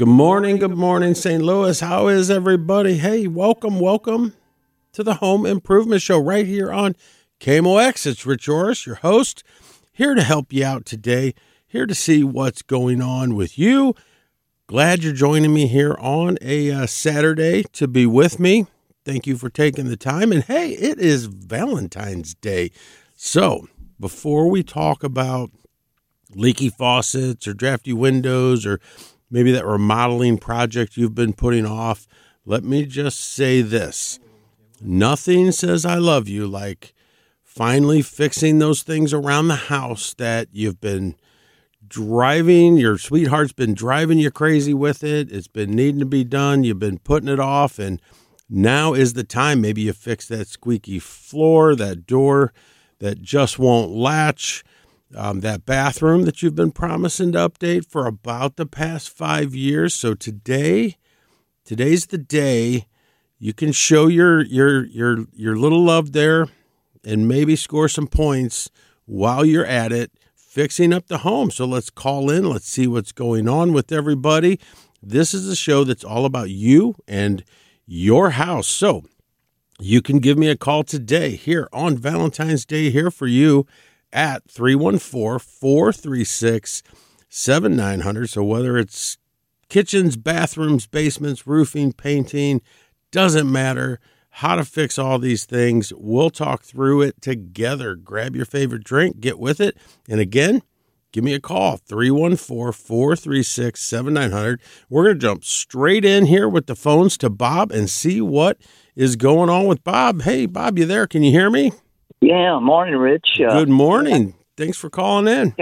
Good morning, St. Louis. How is everybody? Hey, welcome to the Home Improvement Show right here on KMOX. It's Rich Orris, your host, here to help you out today, here to see what's going on with you. Glad you're joining me here on a Saturday to be with me. Thank you for taking the time. And hey, it is Valentine's Day. So before we talk about leaky faucets or drafty windows or maybe that remodeling project you've been putting off, let me just say this. Nothing says I love you like finally fixing those things around the house that you've been driving, your sweetheart's been driving you crazy with it. It's been needing to be done. You've been putting it off, and now is the time. Maybe you fix that squeaky floor, that door that just won't latch, that bathroom that you've been promising to update for about the past 5 years. So today's the day you can show your little love there and maybe score some points while you're at it, fixing up the home. So let's call in. Let's see what's going on with everybody. This is a show that's all about you and your house. So you can give me a call today here on Valentine's Day here for you at 314-436-7900. So whether it's kitchens, bathrooms, basements, roofing, painting, doesn't matter how to fix all these things. We'll talk through it together. Grab your favorite drink, get with it. And again, give me a call, 314-436-7900. We're going to jump straight in here with the phones to Bob and see what is going on with Bob. Hey, Bob, you there? Can you hear me? Yeah, morning, Rich. Good morning. Thanks for calling in.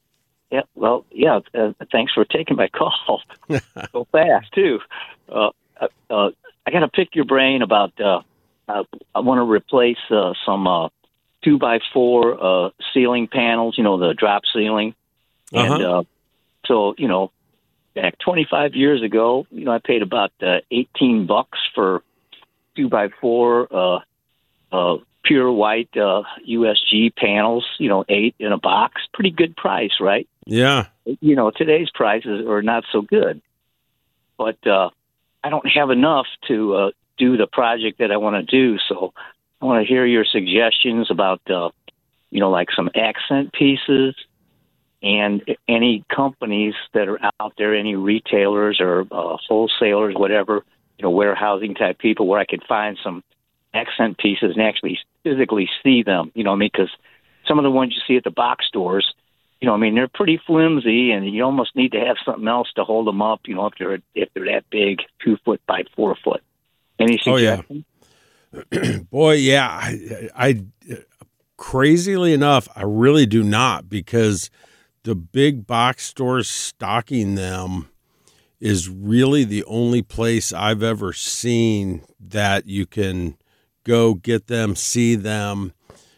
Thanks for taking my call. So fast, too. I got to pick your brain about, I want to replace some 2x4 ceiling panels, the drop ceiling. And so, back 25 years ago, I paid about $18 for 2x4 pure white USG panels, 8 in a box. Pretty good price, right? Yeah. Today's prices are not so good. But I don't have enough to do the project that I want to do. So I want to hear your suggestions about, like some accent pieces and any companies that are out there, any retailers or wholesalers, whatever, warehousing type people where I could find some accent pieces and actually physically see them, because some of the ones you see at the box stores, they're pretty flimsy and you almost need to have something else to hold them up, if they're that big, 2 foot by 4 foot. Any suggestions? Oh, yeah. Boy, yeah. I crazily enough, I really do not, because the big box stores stocking them is really the only place I've ever seen that you can go get them, see them,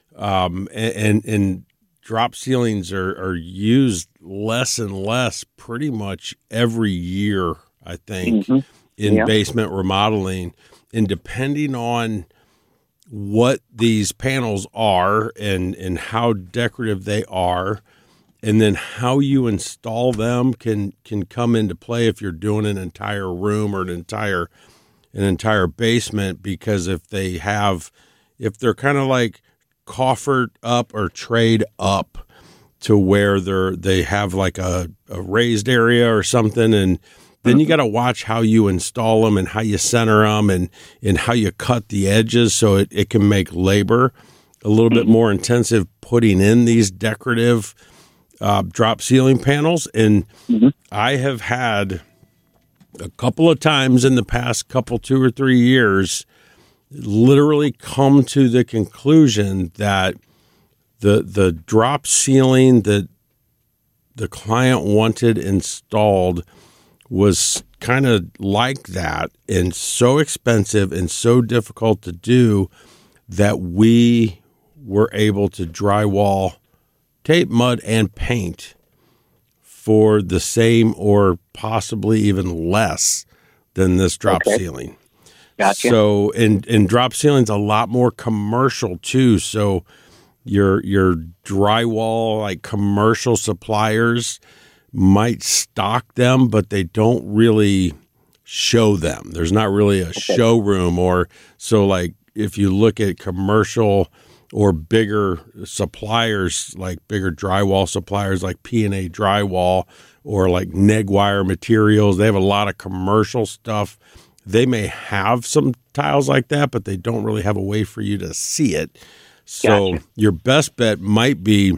and drop ceilings are used less and less pretty much every year, I think, in basement remodeling. And depending on what these panels are and how decorative they are, and then how you install them can come into play if you're doing an entire room or an entire basement, because if they're kind of like coffered up or trade up to where they have like a raised area or something, and then you got to watch how you install them and how you center them and how you cut the edges, so it can make labor a little bit more intensive putting in these decorative drop ceiling panels. And I have had a couple of times in the past 2 or 3 years literally come to the conclusion that the drop ceiling that the client wanted installed was kind of like that and so expensive and so difficult to do that we were able to drywall, tape, mud, and paint for the same or possibly even less than this drop ceiling. Gotcha. So, and drop ceiling's a lot more commercial too. So your drywall, like commercial suppliers, might stock them, but they don't really show them. There's not really a showroom, or so like if you look at commercial or bigger suppliers, like bigger drywall suppliers like P&A Drywall or like Negwire Materials, they have a lot of commercial stuff. They may have some tiles like that, but they don't really have a way for you to see it. So Gotcha. Your best bet might be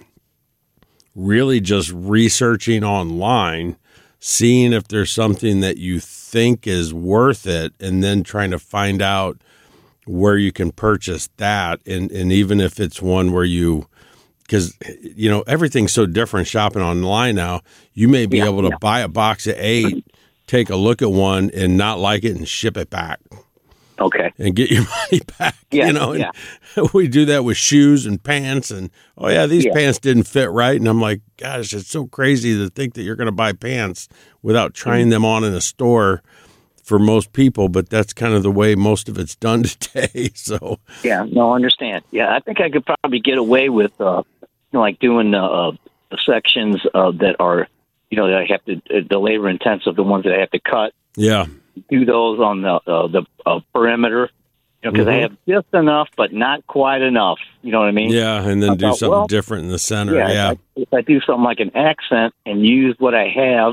really just researching online, seeing if there's something that you think is worth it, and then trying to find out where you can purchase that. And even if it's one where because, everything's so different shopping online now, you may be able to buy a box of 8, take a look at one and not like it and ship it back. Okay. And get your money back. Yeah, We do that with shoes and pants, and these pants didn't fit right. And I'm like, gosh, it's so crazy to think that you're going to buy pants without trying them on in a store for most people, but that's kind of the way most of it's done today. So I understand. Yeah, I think I could probably get away with like doing the sections that are that I have to the labor intensive, the ones that I have to cut. Yeah. Do those on the perimeter, because I have just enough, but not quite enough. You know what I mean? Yeah, and then do something different in the center. Yeah. If I do something like an accent and use what I have,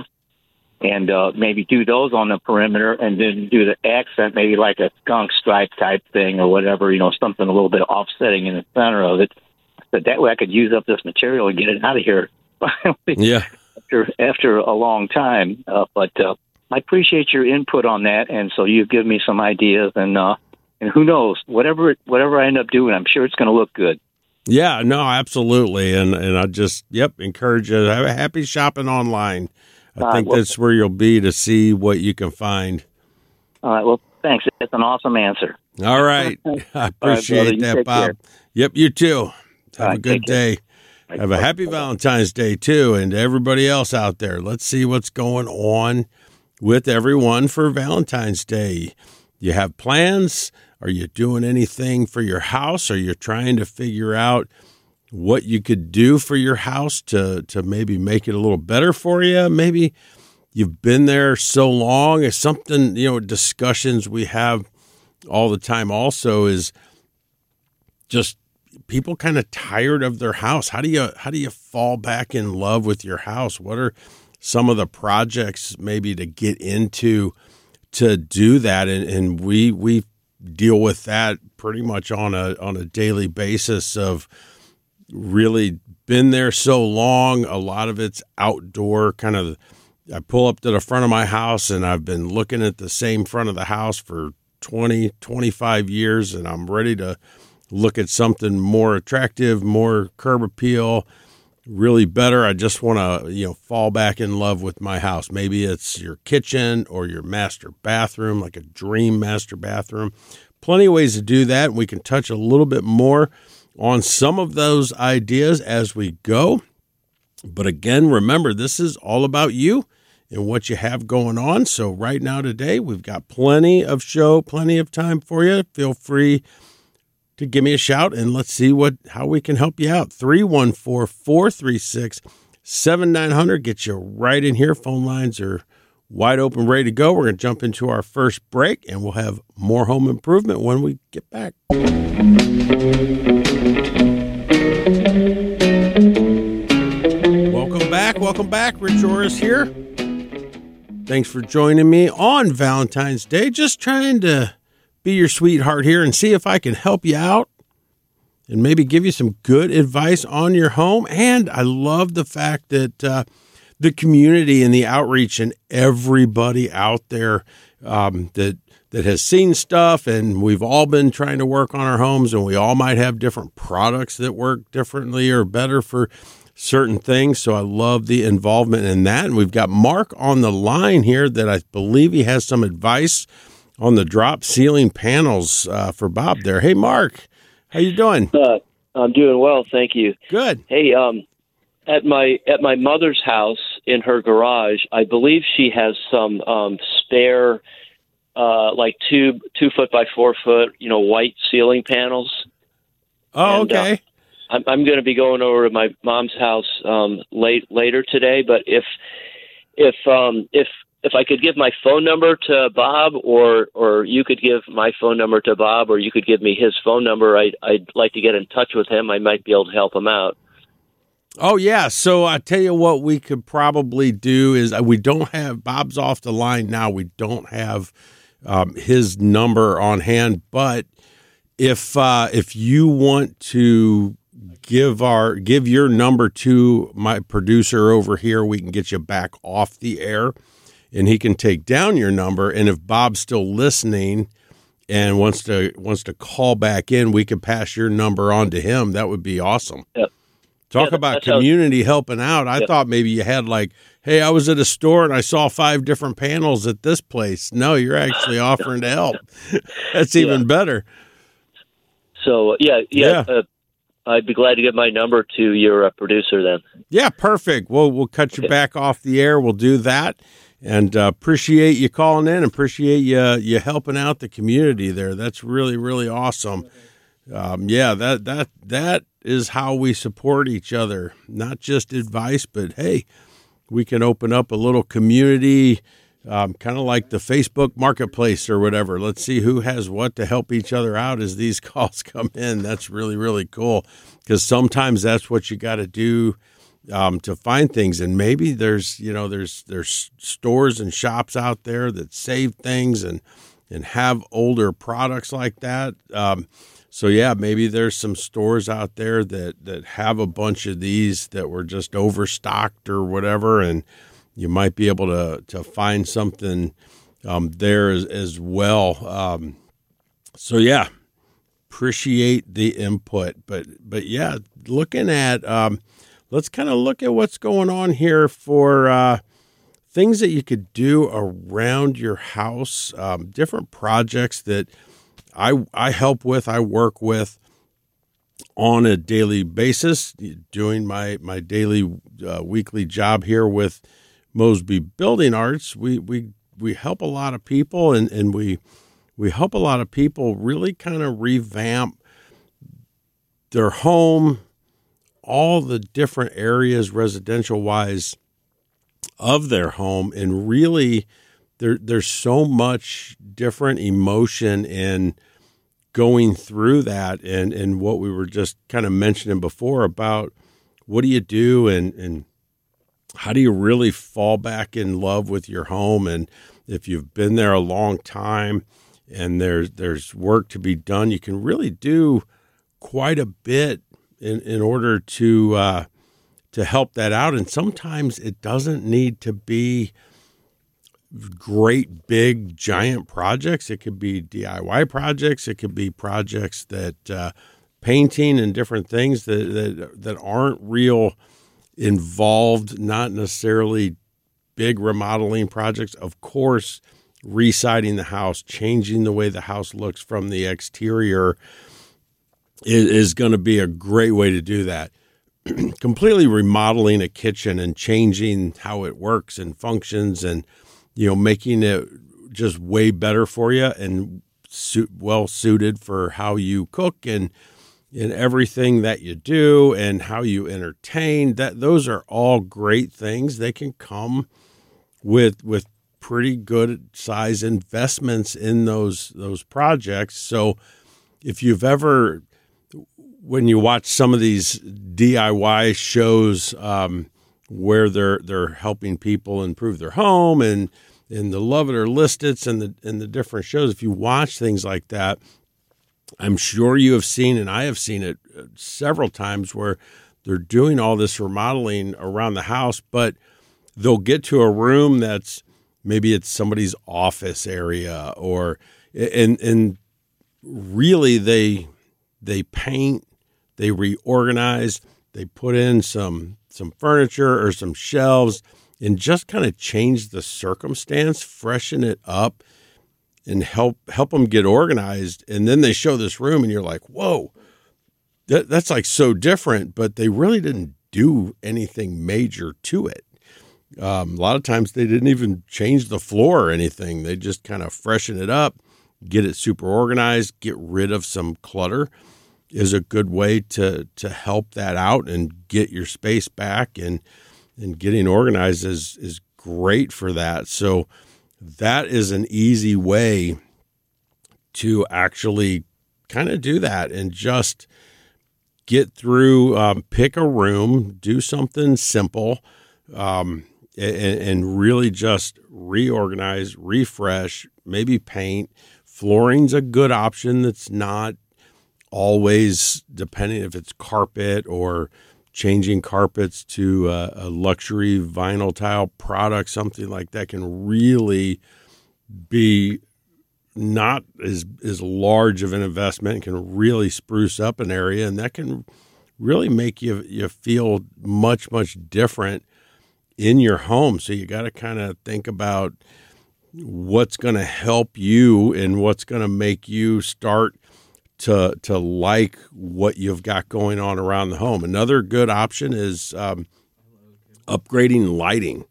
and maybe do those on the perimeter, and then do the accent, maybe like a skunk stripe type thing or whatever. Something a little bit offsetting in the center of it. But that way, I could use up this material and get it out of here. Yeah. After a long time, but. I appreciate your input on that, and so you've given me some ideas, and who knows, whatever I end up doing, I'm sure it's going to look good. Yeah, no, absolutely, and I just encourage you to have a happy shopping online. I think that's where you'll be to see what you can find. All right, well, thanks. That's an awesome answer. All right, I appreciate that, Bob. Care. Yep, you too. Have a good care. day. Have a happy Valentine's Day too, and to everybody else out there. Let's see what's going on with everyone for Valentine's Day. You have plans? Are you doing anything for your house? Are you trying to figure out what you could do for your house to maybe make it a little better for you? Maybe you've been there so long. It's something, discussions we have all the time also is just people kind of tired of their house. How do you fall back in love with your house? What are some of the projects maybe to get into to do that? And we deal with that pretty much on a daily basis of really been there so long. A lot of it's outdoor kind of. I pull up to the front of my house and I've been looking at the same front of the house for 20, 25 years, and I'm ready to look at something more attractive, more curb appeal, really better. I just want to, fall back in love with my house. Maybe it's your kitchen or your master bathroom, like a dream master bathroom. Plenty of ways to do that. We can touch a little bit more on some of those ideas as we go. But again, remember, this is all about you and what you have going on. So right now today, we've got plenty of show, plenty of time for you. Feel free to give me a shout and let's see how we can help you out. 314-436-7900. Get you right in here. Phone lines are wide open, ready to go. We're going to jump into our first break and we'll have more home improvement when we get back. Welcome back. Rich Orris here. Thanks for joining me on Valentine's Day. Just trying to be your sweetheart here and see if I can help you out and maybe give you some good advice on your home. And I love the fact that the community and the outreach and everybody out there that has seen stuff, and we've all been trying to work on our homes, and we all might have different products that work differently or better for certain things. So I love the involvement in that. And we've got Mark on the line here that I believe he has some advice on the drop ceiling panels for Bob there. Hey, Mark, how you doing? I'm doing well, thank you. Good. Hey, at my mother's house in her garage, I believe she has some spare, like 2 foot by 4 foot, white ceiling panels. Oh, and, okay. I'm going to be going over to my mom's house later today, but if if I could give my phone number to Bob, or you could give my phone number to Bob, or you could give me his phone number, I'd like to get in touch with him. I might be able to help him out. Oh, yeah. So I tell you what we could probably do is we don't have – Bob's off the line now. We don't have his number on hand. But if you want to give your number to my producer over here, we can get you back off the air, and he can take down your number. And if Bob's still listening and wants to call back in, we could pass your number on to him. That would be awesome. Yep. Talk about community helping out. I thought maybe you had like, hey, I was at a store and I saw 5 different panels at this place. No, you're actually offering to help. That's even better. So, I'd be glad to give my number to your producer then. Yeah, perfect. We'll cut you back off the air. We'll do that. And appreciate you calling in. Appreciate you helping out the community there. That's really, really awesome. That is how we support each other. Not just advice, but hey, we can open up a little community, kind of like the Facebook Marketplace or whatever. Let's see who has what to help each other out as these calls come in. That's really, really cool, because sometimes that's what you got to do to find things. And maybe there's stores and shops out there that save things and have older products like that. So, maybe there's some stores out there that have a bunch of these that were just overstocked or whatever, and you might be able to find something there as well. Appreciate the input. But looking at let's kind of look at what's going on here for things that you could do around your house, different projects that I help with, I work with on a daily basis, doing my daily weekly job here with Mosby Building Arts. We help a lot of people, and we help a lot of people really kind of revamp their home, all the different areas residential wise of their home, and really there's so much different emotion in going through that, and what we were just kind of mentioning before about what do you do and how do you really fall back in love with your home. And if you've been there a long time and there's work to be done, you can really do quite a bit in order to help that out. And sometimes it doesn't need to be great, big, giant projects. It could be DIY projects. It could be projects that painting and different things that aren't real involved, not necessarily big remodeling projects. Of course, residing the house, changing the way the house looks from the exterior is going to be a great way to do that. Completely remodeling a kitchen and changing how it works and functions, and making it just way better for you and well suited for how you cook and everything that you do and how you entertain. Those are all great things. They can come with pretty good size investments in those projects. So if you've ever, when you watch some of these DIY shows, where they're helping people improve their home and the Love It or List It's and the different shows, if you watch things like that, I'm sure you have seen, and I have seen it several times, where they're doing all this remodeling around the house, but they'll get to a room that's maybe it's somebody's office area, or and really they paint, they reorganize, they put in some furniture or some shelves, and just kind of change the circumstance, freshen it up, and help them get organized. And then they show this room, and you're like, whoa, that's like so different, but they really didn't do anything major to it. A lot of times they didn't even change the floor or anything. They just kind of freshen it up, get it super organized, get rid of some clutter is a good way to help that out and get your space back, and getting organized is great for that. So that is an easy way to actually kind of do that and just get through, pick a room, do something simple, and really just reorganize, refresh, maybe paint. Flooring's a good option that's not always depending if it's carpet or changing carpets to a luxury vinyl tile product, something like that can really be not as large of an investment, can really spruce up an area, and that can really make you feel much, much different in your home. So you got to kind of think about what's going to help you and what's going to make you start to like what you've got going on around the home. Another good option is upgrading lighting.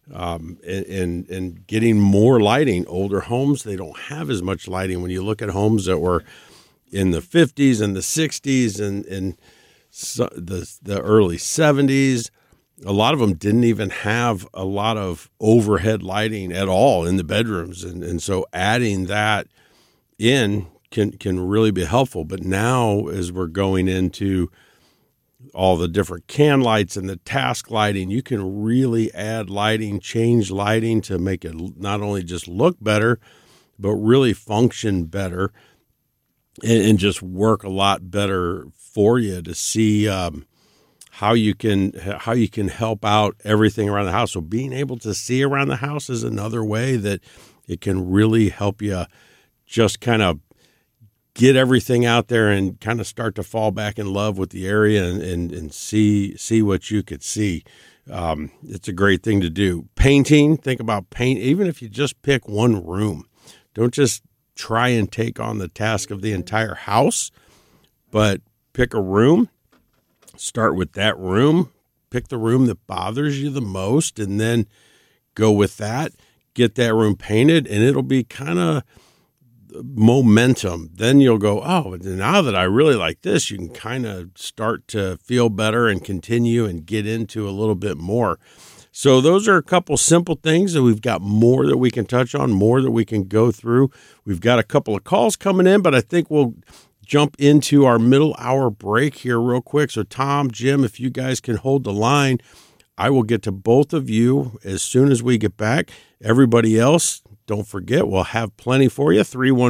And getting more lighting. Older homes, they don't have as much lighting. When you look at homes that were in the 50s and the 60s and the early 70s, a lot of them didn't even have a lot of overhead lighting at all in the bedrooms. And so adding that in can really be helpful. But now as we're going into all the different can lights and the task lighting, you can really add lighting, change lighting to make it not only just look better, but really function better and just work a lot better for you to see how you can help out everything around the house. So being able to see around the house is another way that it can really help you just kind of get everything out there and kind of start to fall back in love with the area and see what you could see. It's a great thing to do. Painting, think about paint. Even if you just pick one room, don't just try and take on the task of the entire house, but pick a room, start with that room, pick the room that bothers you the most, and then go with that, get that room painted, and it'll be kind of momentum. Then you'll go, oh, now that I really like this, you can kind of start to feel better and continue and get into a little bit more. So those are a couple simple things that we've got more that we can touch on, more that we can go through. We've got a couple of calls coming in, but I think we'll jump into our middle hour break here real quick. So Tom, Jim, if you guys can hold the line, I will get to both of you as soon as we get back. Everybody else, don't forget, we'll have plenty for you.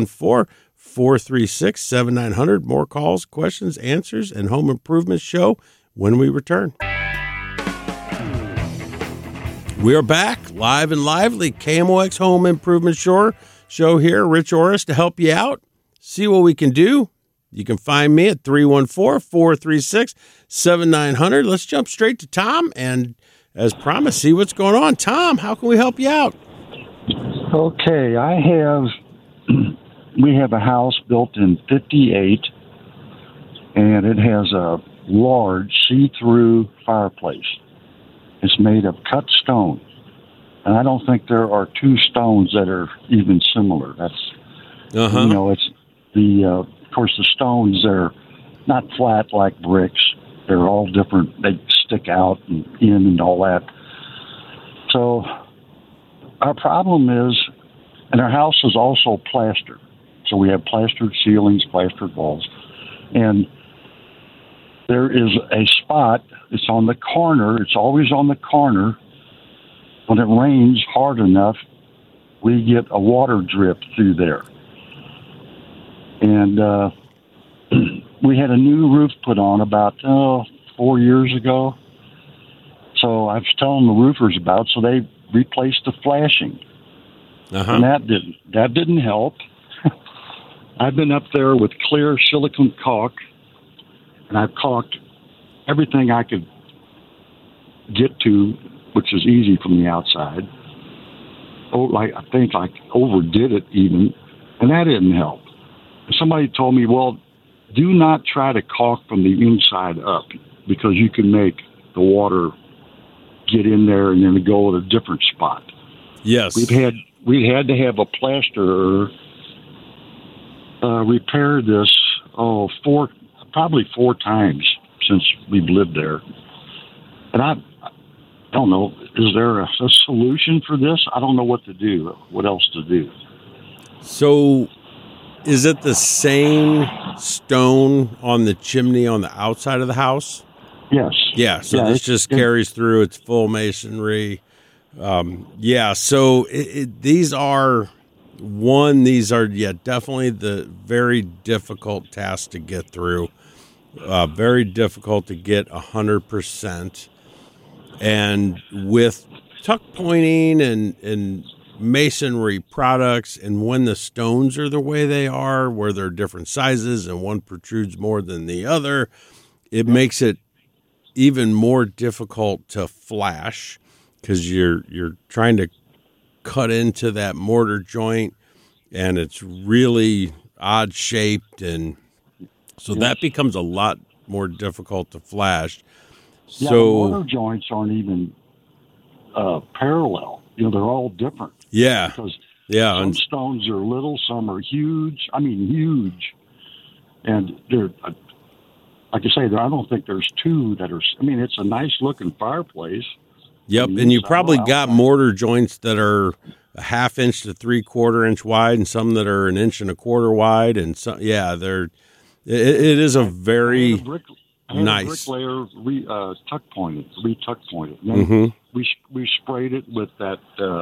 314-436-7900. More calls, questions, answers, and Home Improvement Show when we return. We are back, live and lively. KMOX Home Improvement Show here. Rich Orris to help you out. See what we can do. You can find me at 314-436-7900. Let's jump straight to Tom and, as promised, see what's going on. Tom, how can we help you out? Okay, we have a house built in 58, and it has a large see-through fireplace. It's made of cut stone, and I don't think there are two stones that are even similar. That's, it's the, of course, the stones, they're not flat like bricks. They're all different. They stick out and in and all that. So our problem is, and our house is also plastered. So we have plastered ceilings, plastered walls. And there is a spot, it's on the corner, it's always on the corner. When it rains hard enough, we get a water drip through there. And we had a new roof put on about 4 years ago. So I was telling the roofers about it, so they replaced the flashing. And that didn't help. I've been up there with clear silicone caulk, and I've caulked everything I could get to, which is easy from the outside. I think I overdid it even, and that didn't help. Somebody told me, well, do not try to caulk from the inside up, because you can make the water get in there and then go at a different spot. Yes. We had to have a plasterer repair this probably four times since we've lived there. And don't know. Is there a solution for this? I don't know what to do. What else to do? So, is it the same stone on the chimney on the outside of the house? Yes. Yeah. So this just carries through. It's full masonry. So these are definitely the very difficult task to get through. Very difficult to get 100%. And with tuck pointing and masonry products, and when the stones are the way they are, where they're different sizes and one protrudes more than the other, it makes it even more difficult to flash, because you're trying to cut into that mortar joint, and it's really odd shaped, and so that becomes a lot more difficult to flash. Yeah, So the mortar joints aren't even parallel. They're all different. Yeah. Because some stones are little, some are huge. I mean, huge. And they're, like I say, I don't think there's two that are, it's a nice looking fireplace. Yep. And you probably got mortar joints that are a 1/2 inch to 3/4 inch wide, and some that are 1 1/4 inch wide. And some, it is a very nice. A bricklayer re-tuck pointed. Then we sprayed it with that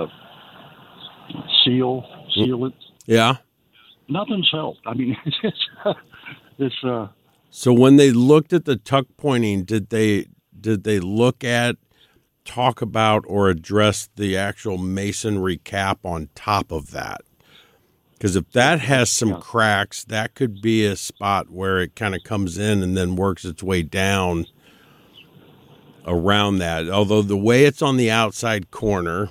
seal it. Yeah. Nothing's helped. It's So when they looked at the tuck pointing, did they talk about or address the actual masonry cap on top of that? Because if that has some cracks, that could be a spot where it kind of comes in and then works its way down around that. Although the way it's on the outside corner,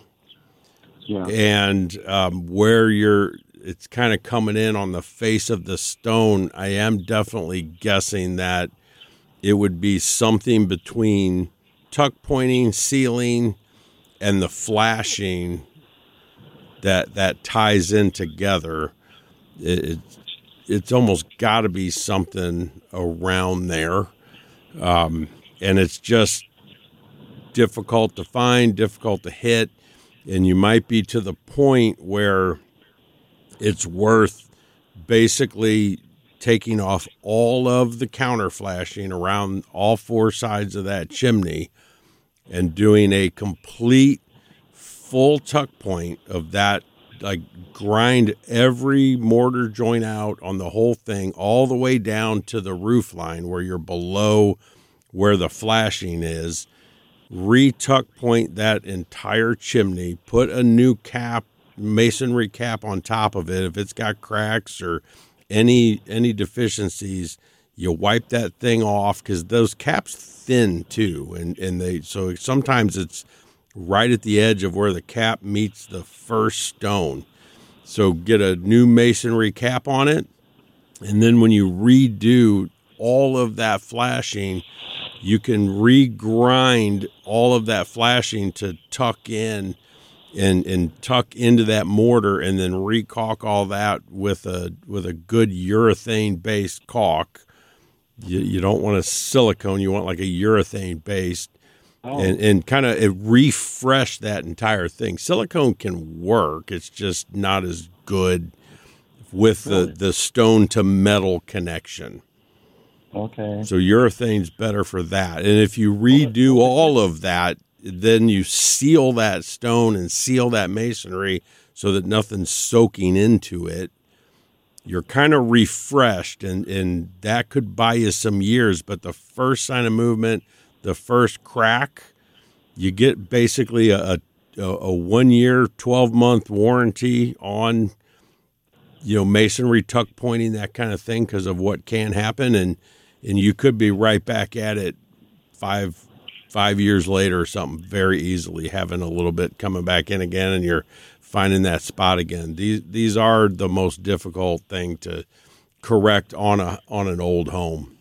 and where it's kind of coming in on the face of the stone, I am definitely guessing that it would be something between tuck pointing, sealing, and the flashing that ties in together. It's almost got to be something around there, and it's just difficult to find, difficult to hit, and you might be to the point where it's worth basically taking off all of the counter flashing around all 4 sides of that chimney and doing a complete full tuck point of that, like grind every mortar joint out on the whole thing all the way down to the roof line where you're below where the flashing is, re-tuck point that entire chimney, put a new masonry cap on top of it. If it's got cracks or any deficiencies, you wipe that thing off, because those caps thin too, and so sometimes it's right at the edge of where the cap meets the first stone. So get a new masonry cap on it, and then when you redo all of that flashing, you can regrind all of that flashing to tuck in and tuck into that mortar, and then recaulk all that with a good urethane based caulk. You don't want a silicone, you want like a urethane based, and kind of refresh that entire thing. Silicone can work, it's just not as good with the stone to metal connection. Okay. So urethane's better for that. And if you redo all of that, then you seal that stone and seal that masonry so that nothing's soaking into it. You're kind of refreshed, and that could buy you some years. But the first sign of movement, the first crack, you get basically a 1 year, 12-month warranty on, masonry, tuck pointing, that kind of thing, because of what can happen. And you could be right back at it five years later or something, very easily, having a little bit coming back in again, and you're finding that spot again. These are the most difficult thing to correct on an old home.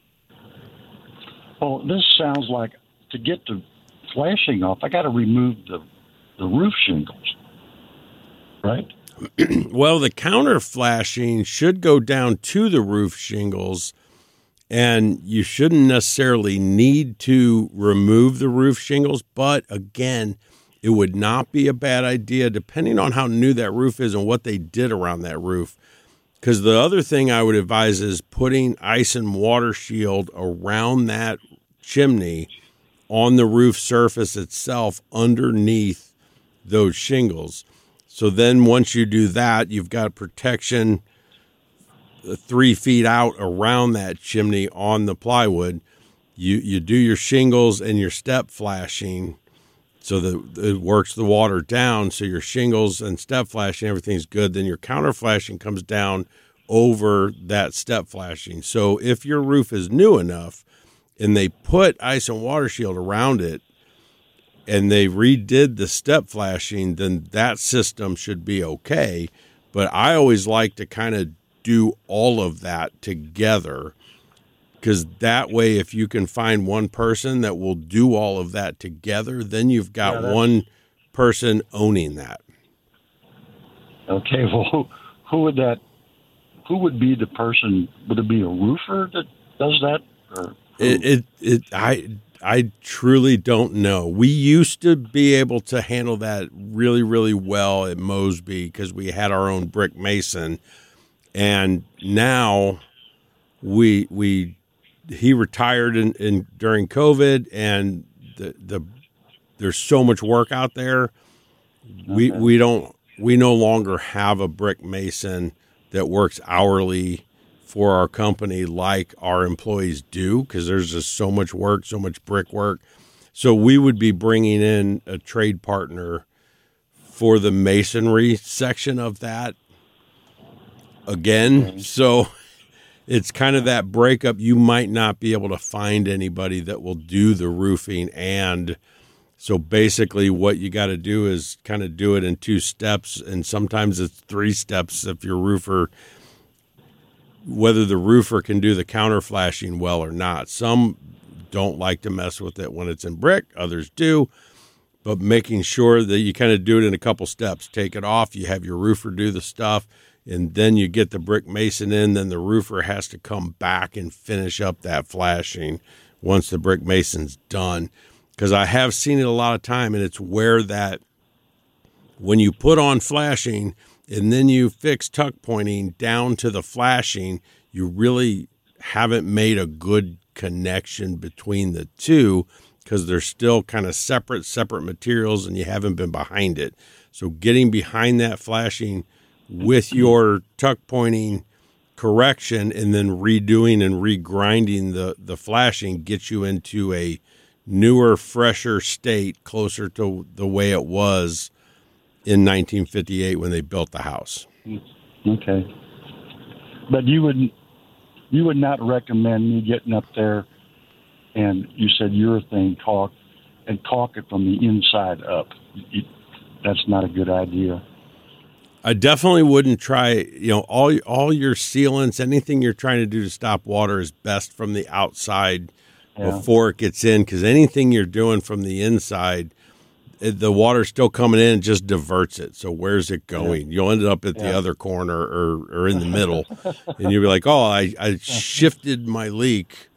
Well, this sounds like, to get the flashing off, I got to remove the roof shingles, right? Well, the counter flashing should go down to the roof shingles, And you shouldn't necessarily need to remove the roof shingles, but again, it would not be a bad idea, depending on how new that roof is and what they did around that roof. Because the other thing I would advise is putting ice and water shield around that chimney on the roof surface itself underneath those shingles. So then once you do that, you've got protection 3 feet out around that chimney on the plywood. You do your shingles and your step flashing so that it works the water down. So your shingles and step flashing, everything's good. Then your counter flashing comes down over that step flashing. So if your roof is new enough and they put ice and water shield around it and they redid the step flashing, then that system should be okay. But I always like to kind of do all of that together, because that way, if you can find one person that will do all of that together, then you've got one person owning that. Okay, well, who would be the person? Would it be a roofer that does that? Or I truly don't know. We used to be able to handle that really, really well at Mosby because we had our own brick mason. And now he retired during COVID, and there's so much work out there. Okay. We no longer have a brick mason that works hourly for our company like our employees do, because there's just so much work, so much brick work. So we would be bringing in a trade partner for the masonry section of that again. So it's kind of that breakup. You might not be able to find anybody that will do the roofing. And so basically what you got to do is kind of do it in 2 steps. And sometimes it's 3 steps if your roofer, whether the roofer can do the counter flashing well or not. Some don't like to mess with it when it's in brick, others do. But making sure that you kind of do it in a couple steps. Take it off, you have your roofer do the stuff, and then you get the brick mason in, then the roofer has to come back and finish up that flashing once the brick mason's done. Because I have seen it a lot of time, and it's where that when you put on flashing and then you fix tuck pointing down to the flashing, you really haven't made a good connection between the two, because they're still kind of separate materials and you haven't been behind it. So getting behind that flashing with your tuck pointing correction and then redoing and regrinding the flashing gets you into a newer, fresher state closer to the way it was in 1958 when they built the house. Okay. But you would not recommend me getting up there and you said urethane caulk it from the inside up. That's not a good idea. I definitely wouldn't try, all your sealants, anything you're trying to do to stop water is best from the outside before it gets in, because anything you're doing from the inside, the water's still coming in and just diverts it. So where's it going? You'll end up at the other corner or in the middle, and you'll be like, oh, I shifted my leak.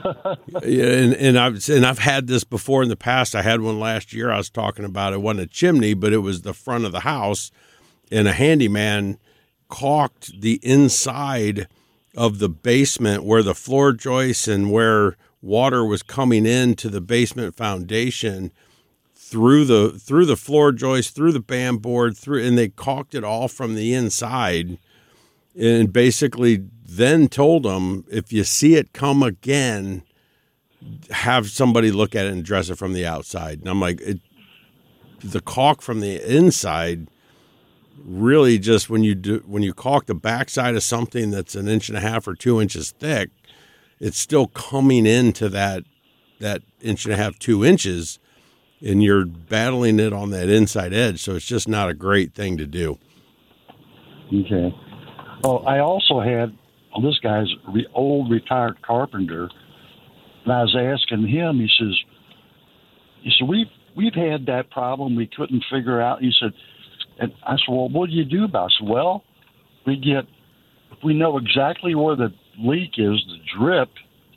And I've had this before in the past. I had one last year. I was talking about it wasn't a chimney, but it was the front of the house. And a handyman caulked the inside of the basement where the floor joists and where water was coming into the basement foundation through the floor joist, through the band board, and they caulked it all from the inside, and basically then told them, if you see it come again, have somebody look at it and dress it from the outside. And I'm like, the caulk from the inside really just when you caulk the backside of something that's 1.5 inches or 2 inches thick, it's still coming into that 1.5 inches, 2 inches, and you're battling it on that inside edge. So it's just not a great thing to do. Okay. Oh, I also had this guy's old retired carpenter, and I was asking him. He says, we've had that problem. We couldn't figure out. He said. And I said, well, what do you do about it? I said, well, if we know exactly where the leak is, the drip,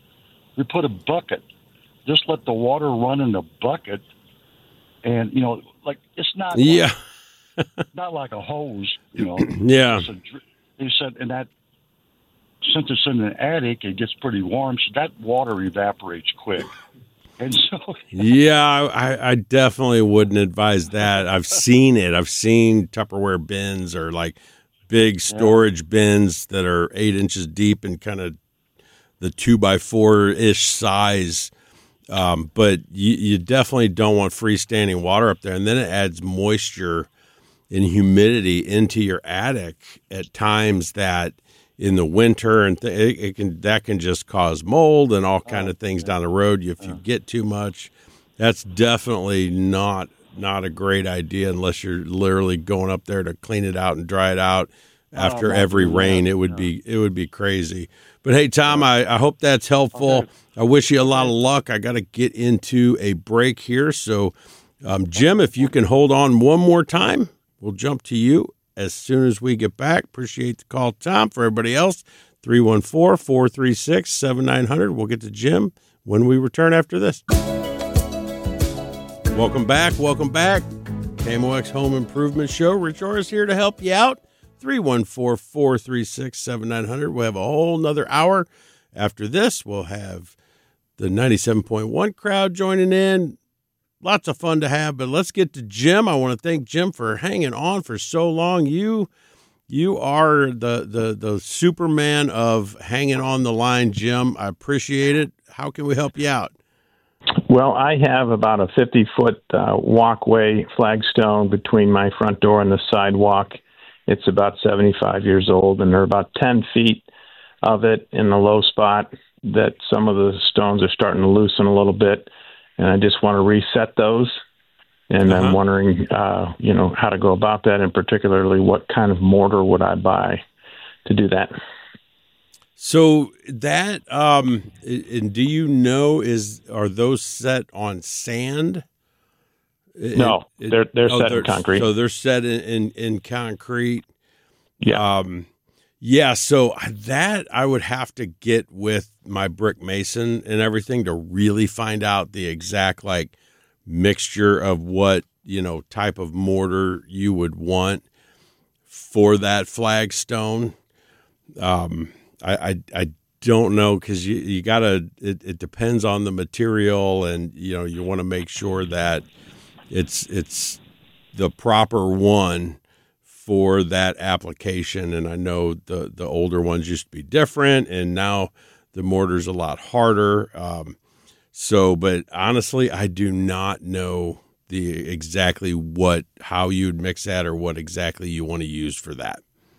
we put a bucket. Just let the water run in the bucket, and like it's not. Yeah. Not like a hose, Yeah. He said, and that since it's in an attic, it gets pretty warm, so that water evaporates quick. And so, yeah, I definitely wouldn't advise that. I've seen it. I've seen Tupperware bins or like big storage bins that are 8 inches deep and kind of the 2x4-ish size. But you definitely don't want freestanding water up there. And then it adds moisture and humidity into your attic at times that in the winter and that can just cause mold and all kind of things down the road. If you get too much, that's definitely not a great idea unless you're literally going up there to clean it out and dry it out after every rain. It would be crazy. But hey, Tom, I hope that's helpful. Okay. I wish you a lot of luck. I got to get into a break here. So, Jim, if you can hold on one more time, we'll jump to you as soon as we get back. Appreciate the call, Tom. For everybody else, 314-436-7900. We'll get to Jim when we return after this. Welcome back. KMOX Home Improvement Show. Rich Orris here to help you out. 314-436-7900. We'll have a whole nother hour. After this, we'll have the 97.1 crowd joining in. Lots of fun to have, but let's get to Jim. I want to thank Jim for hanging on for so long. You are the Superman of hanging on the line, Jim. I appreciate it. How can we help you out? Well, I have about a 50-foot walkway flagstone between my front door and the sidewalk. It's about 75 years old, and there are about 10 feet of it in the low spot that some of the stones are starting to loosen a little bit. And I just want to reset those. And I'm wondering, how to go about that, and particularly what kind of mortar would I buy to do that? So that, and do you know, are those set on sand? No, they're set in concrete. So they're set in concrete. Yeah. Yeah, so that I would have to get with my brick mason and everything to really find out the exact mixture of what, type of mortar you would want for that flagstone. I don't know, because you gotta, it depends on the material, and you want to make sure that it's the proper one for that application. And I know the older ones used to be different, and now the mortar's a lot harder. But honestly, I do not know exactly how you'd mix that or what exactly you want to use for that.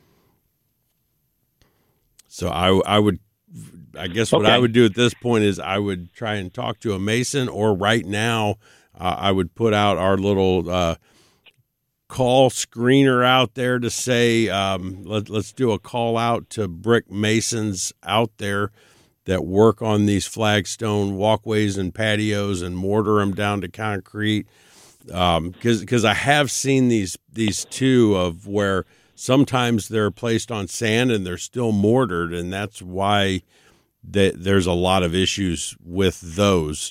So I guess what I would do at this point is I would try and talk to a mason, or right now I would put out our little call screener out there to say, let's do a call out to brick masons out there that work on these flagstone walkways and patios and mortar them down to concrete. Because I have seen these two of where sometimes they're placed on sand and they're still mortared, and that's why there's a lot of issues with those.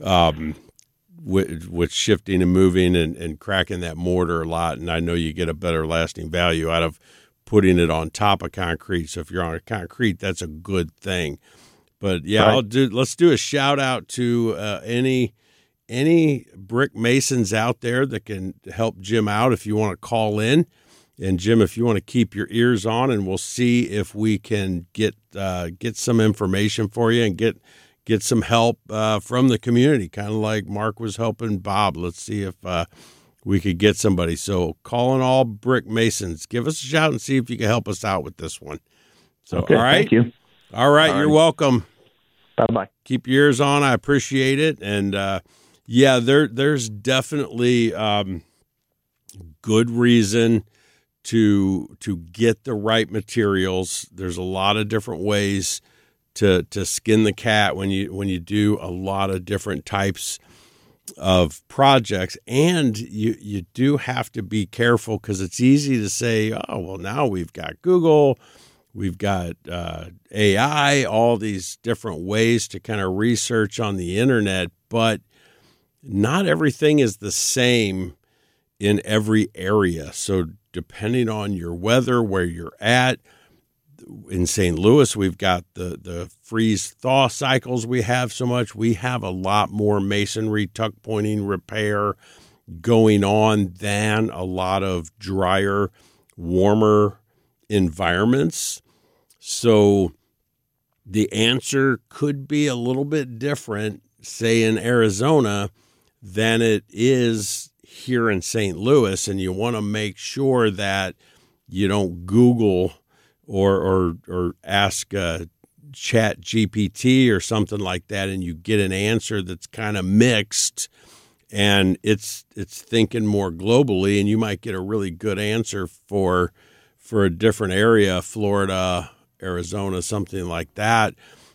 With shifting and moving and cracking that mortar a lot. And I know you get a better lasting value out of putting it on top of concrete. So if you're on a concrete, that's a good thing. But yeah, right. Let's do a shout out to any brick masons out there that can help Jim out if you want to call in. And Jim, if you want to keep your ears on, and we'll see if we can get some information for you and get some help from the community, kind of like Mark was helping Bob. Let's see if we could get somebody. So calling all brick masons, give us a shout and see if you can help us out with this one. So, okay, all right. Thank you. All right. You're welcome. Bye-bye. Keep your ears on. I appreciate it. And there's definitely good reason to get the right materials. There's a lot of different ways to skin the cat when you do a lot of different types of projects. And you do have to be careful, because it's easy to say, oh, well, now we've got Google, We've got AI, all these different ways to kind of research on the internet, but not everything is the same in every area. So depending on your weather, where you're at, in St. Louis, we've got the freeze-thaw cycles we have so much. We have a lot more masonry, tuck pointing, repair going on than a lot of drier, warmer environments. So the answer could be a little bit different, say in Arizona, than it is here in St. Louis. And you want to make sure that you don't Google or ask Chat GPT or something like that, and you get an answer that's kind of mixed, and it's thinking more globally, and you might get a really good answer for a different area, Florida, Arizona, something like that.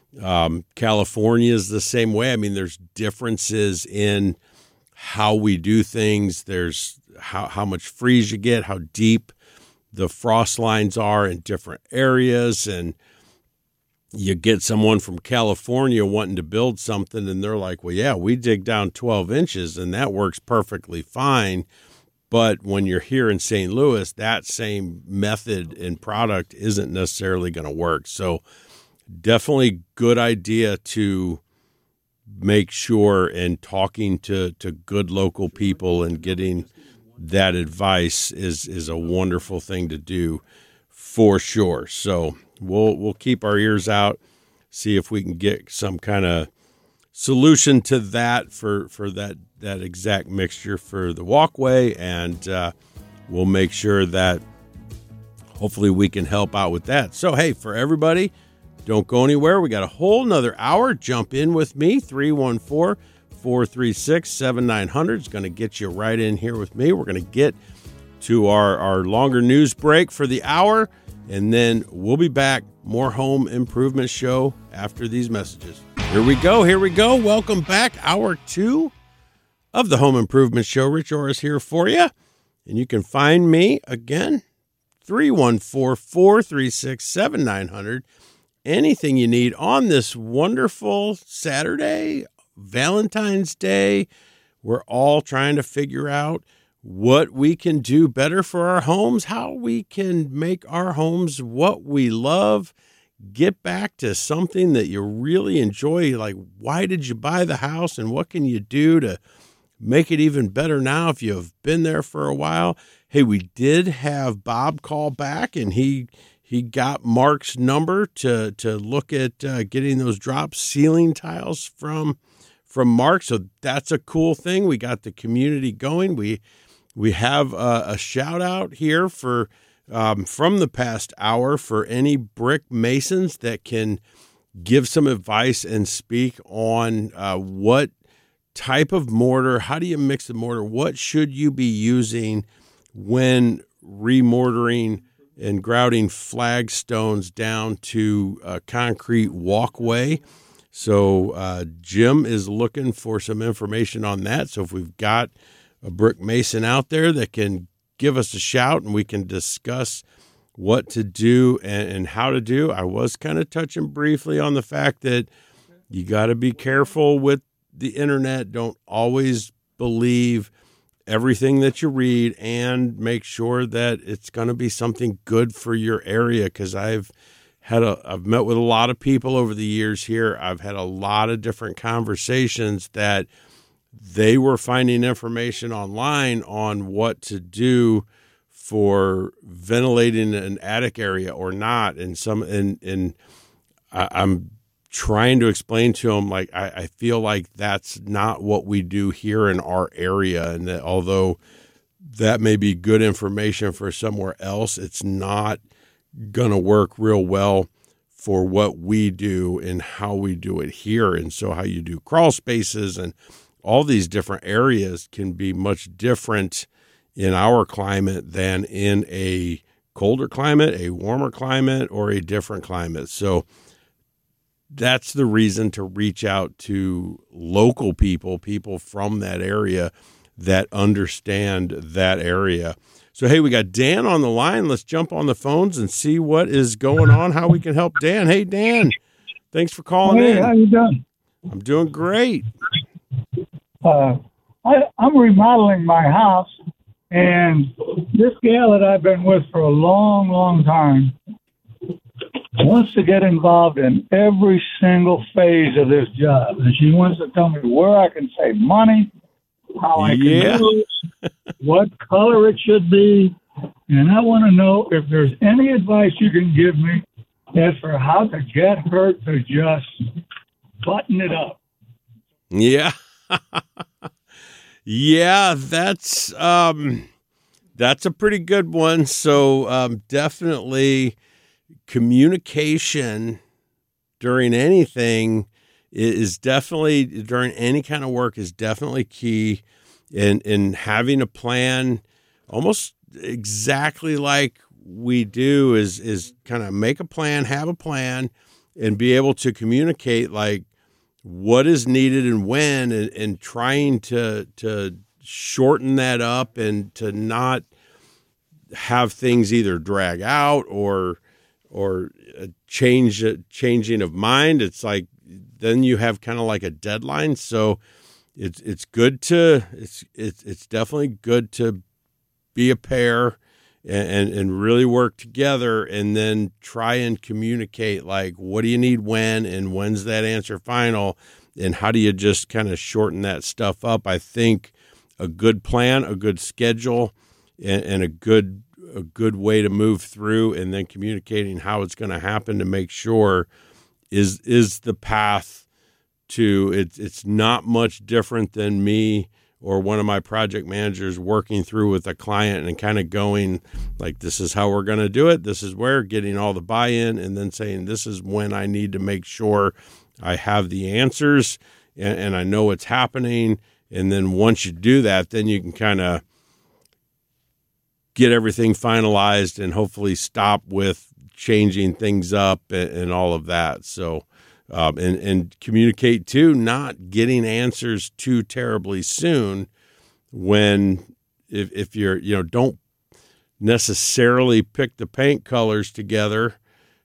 California is the same way. I mean, there's differences in how we do things. There's how much freeze you get, how deep the frost lines are in different areas. And you get someone from California wanting to build something, and they're like, well, yeah, we dig down 12 inches and that works perfectly fine. But when you're here in St. Louis, that same method and product isn't necessarily going to work. So definitely good idea to make sure, and talking to good local people and getting that advice is a wonderful thing to do for sure. So we'll keep our ears out, see if we can get some kind of solution to that for that exact mixture for the walkway, and we'll make sure that hopefully we can help out with that. So hey, for everybody, don't go anywhere. We got a whole nother hour. Jump in with me. 314-436-7900 is going to get you right in here with me. We're going to get to our longer news break for the hour, and then we'll be back. More Home Improvement Show after these messages. Here we go. Welcome back. Hour 2 of the Home Improvement Show. Rich Orris here for you. And you can find me again, 314-436-7900. Anything you need on this wonderful Saturday, Valentine's Day. We're all trying to figure out what we can do better for our homes, how we can make our homes what we love, get back to something that you really enjoy. Like, why did you buy the house, and what can you do to make it even better now if you've been there for a while? Hey, we did have Bob call back, and he got Mark's number to look at getting those drop ceiling tiles from Mark. So that's a cool thing. We got the community going. We have a shout out here for from the past hour for any brick masons that can give some advice and speak on what type of mortar, how do you mix the mortar, what should you be using when remortaring and grouting flagstones down to a concrete walkway. So Jim is looking for some information on that. So if we've got a brick mason out there that can give us a shout and we can discuss what to do and how to do. I was kind of touching briefly on the fact that you got to be careful with the internet. Don't always believe everything that you read, and make sure that it's going to be something good for your area. Because I've met with a lot of people over the years here. I've had a lot of different conversations that they were finding information online on what to do for ventilating an attic area or not. And I'm trying to explain to them, like, I feel like that's not what we do here in our area. And that although that may be good information for somewhere else, it's not going to work real well for what we do and how we do it here. And so how you do crawl spaces and all these different areas can be much different in our climate than in a colder climate, a warmer climate, or a different climate. So that's the reason to reach out to local people from that area that understand that area. So, hey, we got Dan on the line. Let's jump on the phones and see what is going on, how we can help Dan. Hey, Dan, thanks for calling in. Hey, how you doing? I'm doing great. I'm remodeling my house, and this gal that I've been with for a long, long time wants to get involved in every single phase of this job. And she wants to tell me where I can save money, how I can do it, what color it should be. And I want to know if there's any advice you can give me as for how to get her to just button it up. Yeah. Yeah, that's a pretty good one. So definitely communication during anything is definitely, during any kind of work, is definitely key. In having a plan, almost exactly like we do, is kind of make a plan, have a plan, and be able to communicate like what is needed and when, and trying to shorten that up and to not have things either drag out or changing of mind. It's like then you have kind of like a deadline. So it's good to it's definitely good to be a pair and really work together, and then try and communicate like what do you need when, and when's that answer final, and how do you just kind of shorten that stuff up. I think a good plan, a good schedule, and a good way to move through, and then communicating how it's going to happen to make sure is the path to it's not much different than me or one of my project managers working through with a client and kind of going like, this is how we're going to do it. This is where, getting all the buy-in, and then saying, this is when I need to make sure I have the answers and I know what's happening. And then once you do that, then you can kind of get everything finalized and hopefully stop with changing things up and all of that. So, and communicate too, not getting answers too terribly soon when, if you're, don't necessarily pick the paint colors together,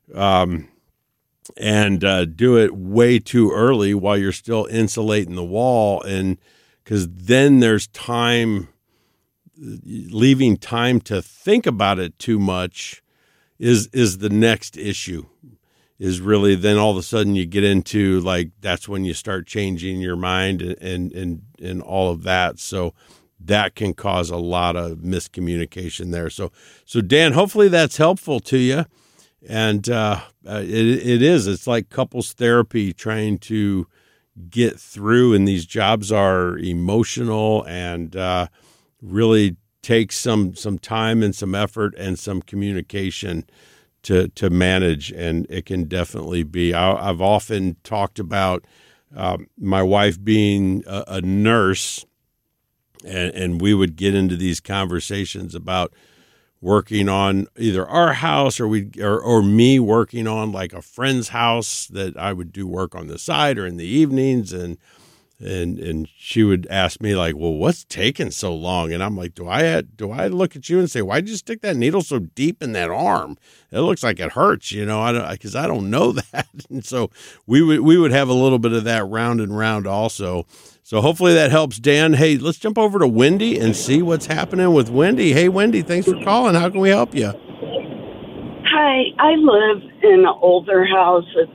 and do it way too early while you're still insulating the wall. And because then there's time, leaving time to think about it too much is the next issue. Is really then all of a sudden you get into like, that's when you start changing your mind and all of that. So that can cause a lot of miscommunication there. So Dan, hopefully that's helpful to you. And it is. It's like couples therapy, trying to get through. And these jobs are emotional and really take some time and some effort and some communication to manage. And it can definitely be. I've often talked about my wife being a nurse, and we would get into these conversations about working on either our house or me working on like a friend's house that I would do work on the side or in the evenings. And she would ask me like, well, what's taking so long? And I'm like, do I look at you and say, why'd you stick that needle so deep in that arm? It looks like it hurts, because I don't know that. And so we would have a little bit of that round and round also. So hopefully that helps, Dan. Hey, let's jump over to Wendy and see what's happening with Wendy. Hey, Wendy, thanks for calling. How can we help you? Hi, I live in an older house. It's,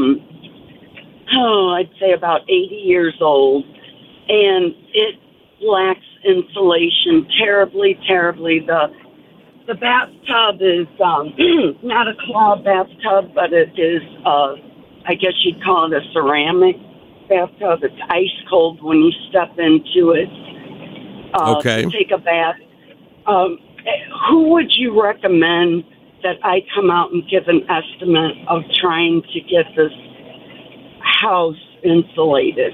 I'd say about 80 years old, and it lacks insulation terribly, terribly. The bathtub is not a claw bathtub, but it is, I guess you'd call it a ceramic bathtub. It's ice cold when you step into it to take a bath. Who would you recommend that I come out and give an estimate of trying to get this house insulated?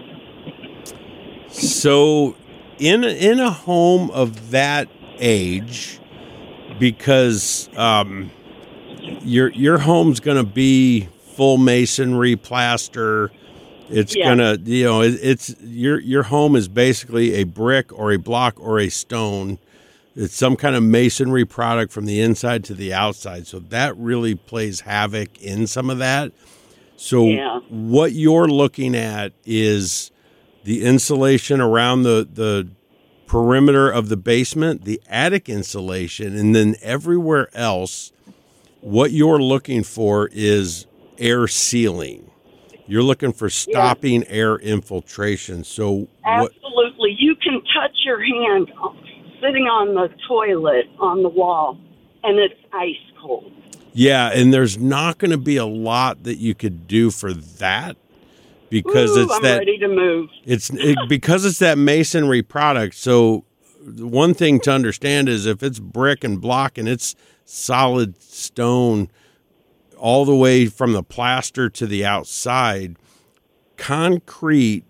So in a home of that age, because your home's going to be full masonry, plaster, It's gonna, it's your home is basically a brick or a block or a stone. It's some kind of masonry product from the inside to the outside. So that really plays havoc in some of that. So what you're looking at is the insulation around the perimeter of the basement, the attic insulation, and then everywhere else, what you're looking for is air sealing. You're looking for stopping air infiltration. So absolutely, you can touch your hand sitting on the toilet on the wall, and it's ice cold. Yeah, and there's not going to be a lot that you could do for that because I'm ready to move. Because it's that masonry product. So one thing to understand is if it's brick and block and it's solid stone all the way from the plaster to the outside, concrete,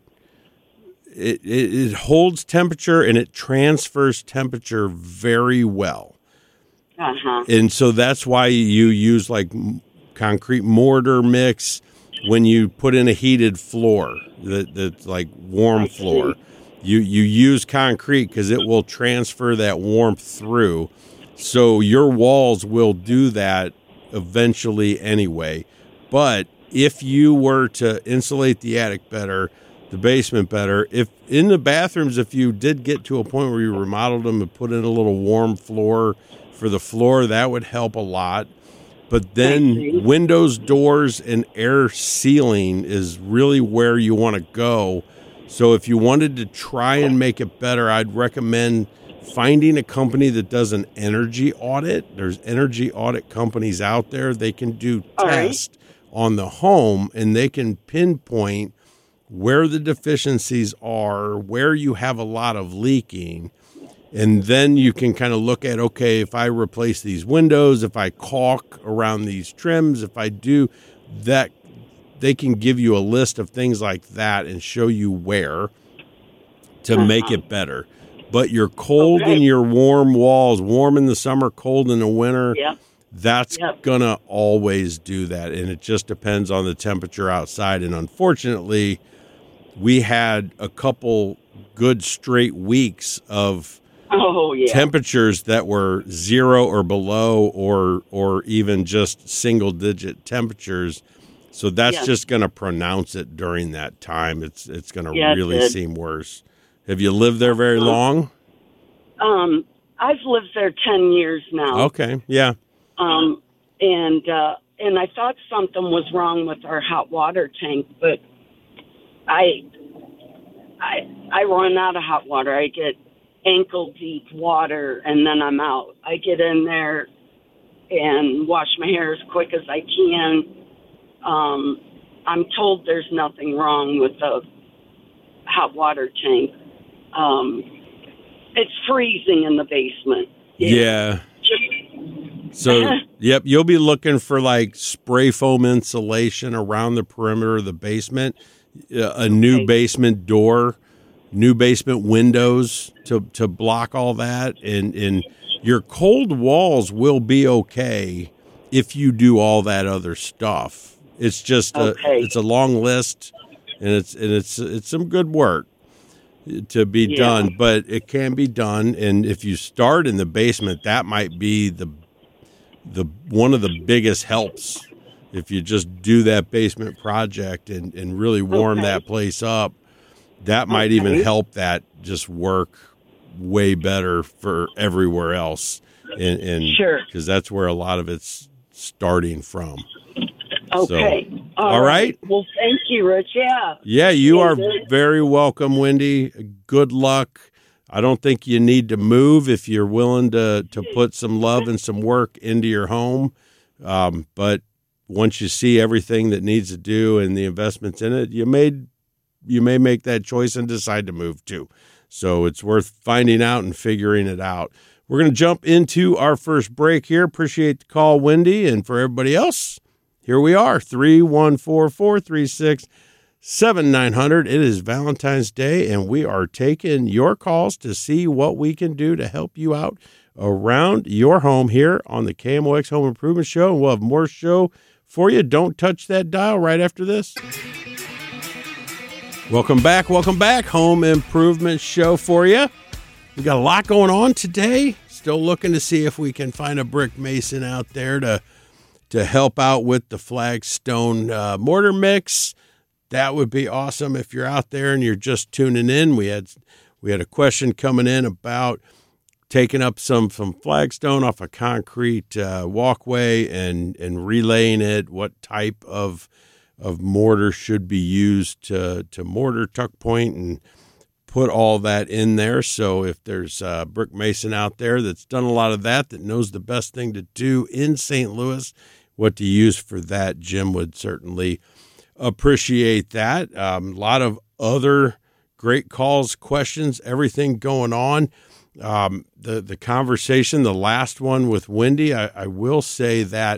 it holds temperature and it transfers temperature very well. And so that's why you use like concrete mortar mix when you put in a heated floor that's like warm floor. You use concrete because it will transfer that warmth through. So your walls will do that eventually anyway. But if you were to insulate the attic better, the basement better, if in the bathrooms, if you did get to a point where you remodeled them and put in a little warm floor for the floor, that would help a lot. But then windows, doors, and air sealing is really where you want to go. So if you wanted to try and make it better, I'd recommend finding a company that does an energy audit. There's energy audit companies out there. They can do tests on the home, and they can pinpoint where the deficiencies are, where you have a lot of leaking. And then you can kind of look at, okay, if I replace these windows, if I caulk around these trims, if I do that, they can give you a list of things like that and show you where to make it better. But your cold and your warm walls, warm in the summer, cold in the winter, that's going to always do that. And it just depends on the temperature outside. And unfortunately, we had a couple good straight weeks of temperatures that were 0 or below or even just single digit temperatures. So that's just going to pronounce it during that time. It's going to really seem worse. Have you lived there very long? I've lived there 10 years now. Okay, yeah. And I thought something was wrong with our hot water tank, but I run out of hot water. I get ankle deep water, and then I'm out. I get in there and wash my hair as quick as I can. I'm told there's nothing wrong with the hot water tank. It's freezing in the basement. Yeah. So, you'll be looking for like spray foam insulation around the perimeter of the basement, a new basement door, new basement windows to block all that. And your cold walls will be okay if you do all that other stuff. It's just it's a long list, and it's some good work to be done, but it can be done. And if you start in the basement, that might be the one of the biggest helps. If you just do that basement project and really warm that place up, that might even help that just work way better for everywhere else. And because that's where a lot of it's starting from. Okay. So, all right. Well, thank you, Rich. Yeah. Yeah, you are very welcome, Wendy. Good luck. I don't think you need to move if you're willing to put some love and some work into your home. But once you see everything that needs to do and the investments in it, you may make that choice and decide to move too. So it's worth finding out and figuring it out. We're going to jump into our first break here. Appreciate the call, Wendy. And for everybody else, here we are, 314-436-7900. It is Valentine's Day, and we are taking your calls to see what we can do to help you out around your home here on the KMOX Home Improvement Show. And we'll have more show for you. Don't touch that dial right after this. Welcome back. Home Improvement Show for you. We got a lot going on today. Still looking to see if we can find a brick mason out there to help out with the flagstone mortar mix. That would be awesome. If you're out there and you're just tuning in, we had a question coming in about taking up some flagstone off a concrete walkway and relaying it. What type of mortar should be used to mortar tuck point and put all that in there. So if there's a brick mason out there that's done a lot of that knows the best thing to do in St. Louis, what to use for that, Jim would certainly appreciate that. A lot of other great calls, questions, everything going on. The conversation, the last one with Wendy, I will say that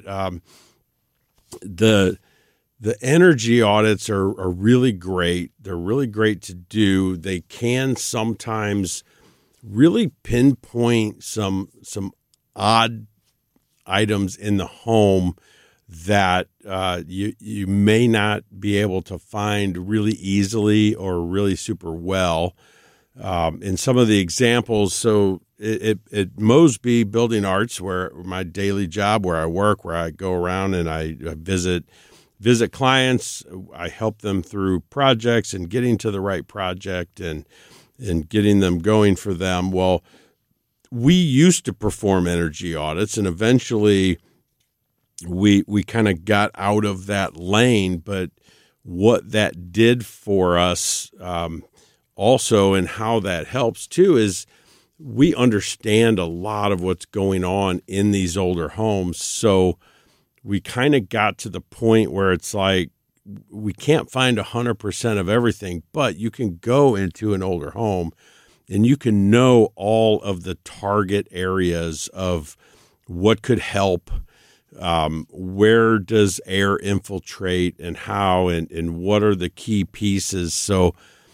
the energy audits are really great. They're really great to do. They can sometimes really pinpoint some odd items in the home that you may not be able to find really easily or really super well. In some of the examples, so at Mosby Building Arts, where my daily job, where I work, where I go around and I visit clients, I help them through projects and getting to the right project and getting them going for them. Well, we used to perform energy audits, and eventually we kind of got out of that lane. But what that did for us also, and how that helps too, is we understand a lot of what's going on in these older homes. So we kind of got to the point where it's like we can't find 100% of everything, but you can go into an older home and you can know all of the target areas of what could help, where does air infiltrate and how, and what are the key pieces. So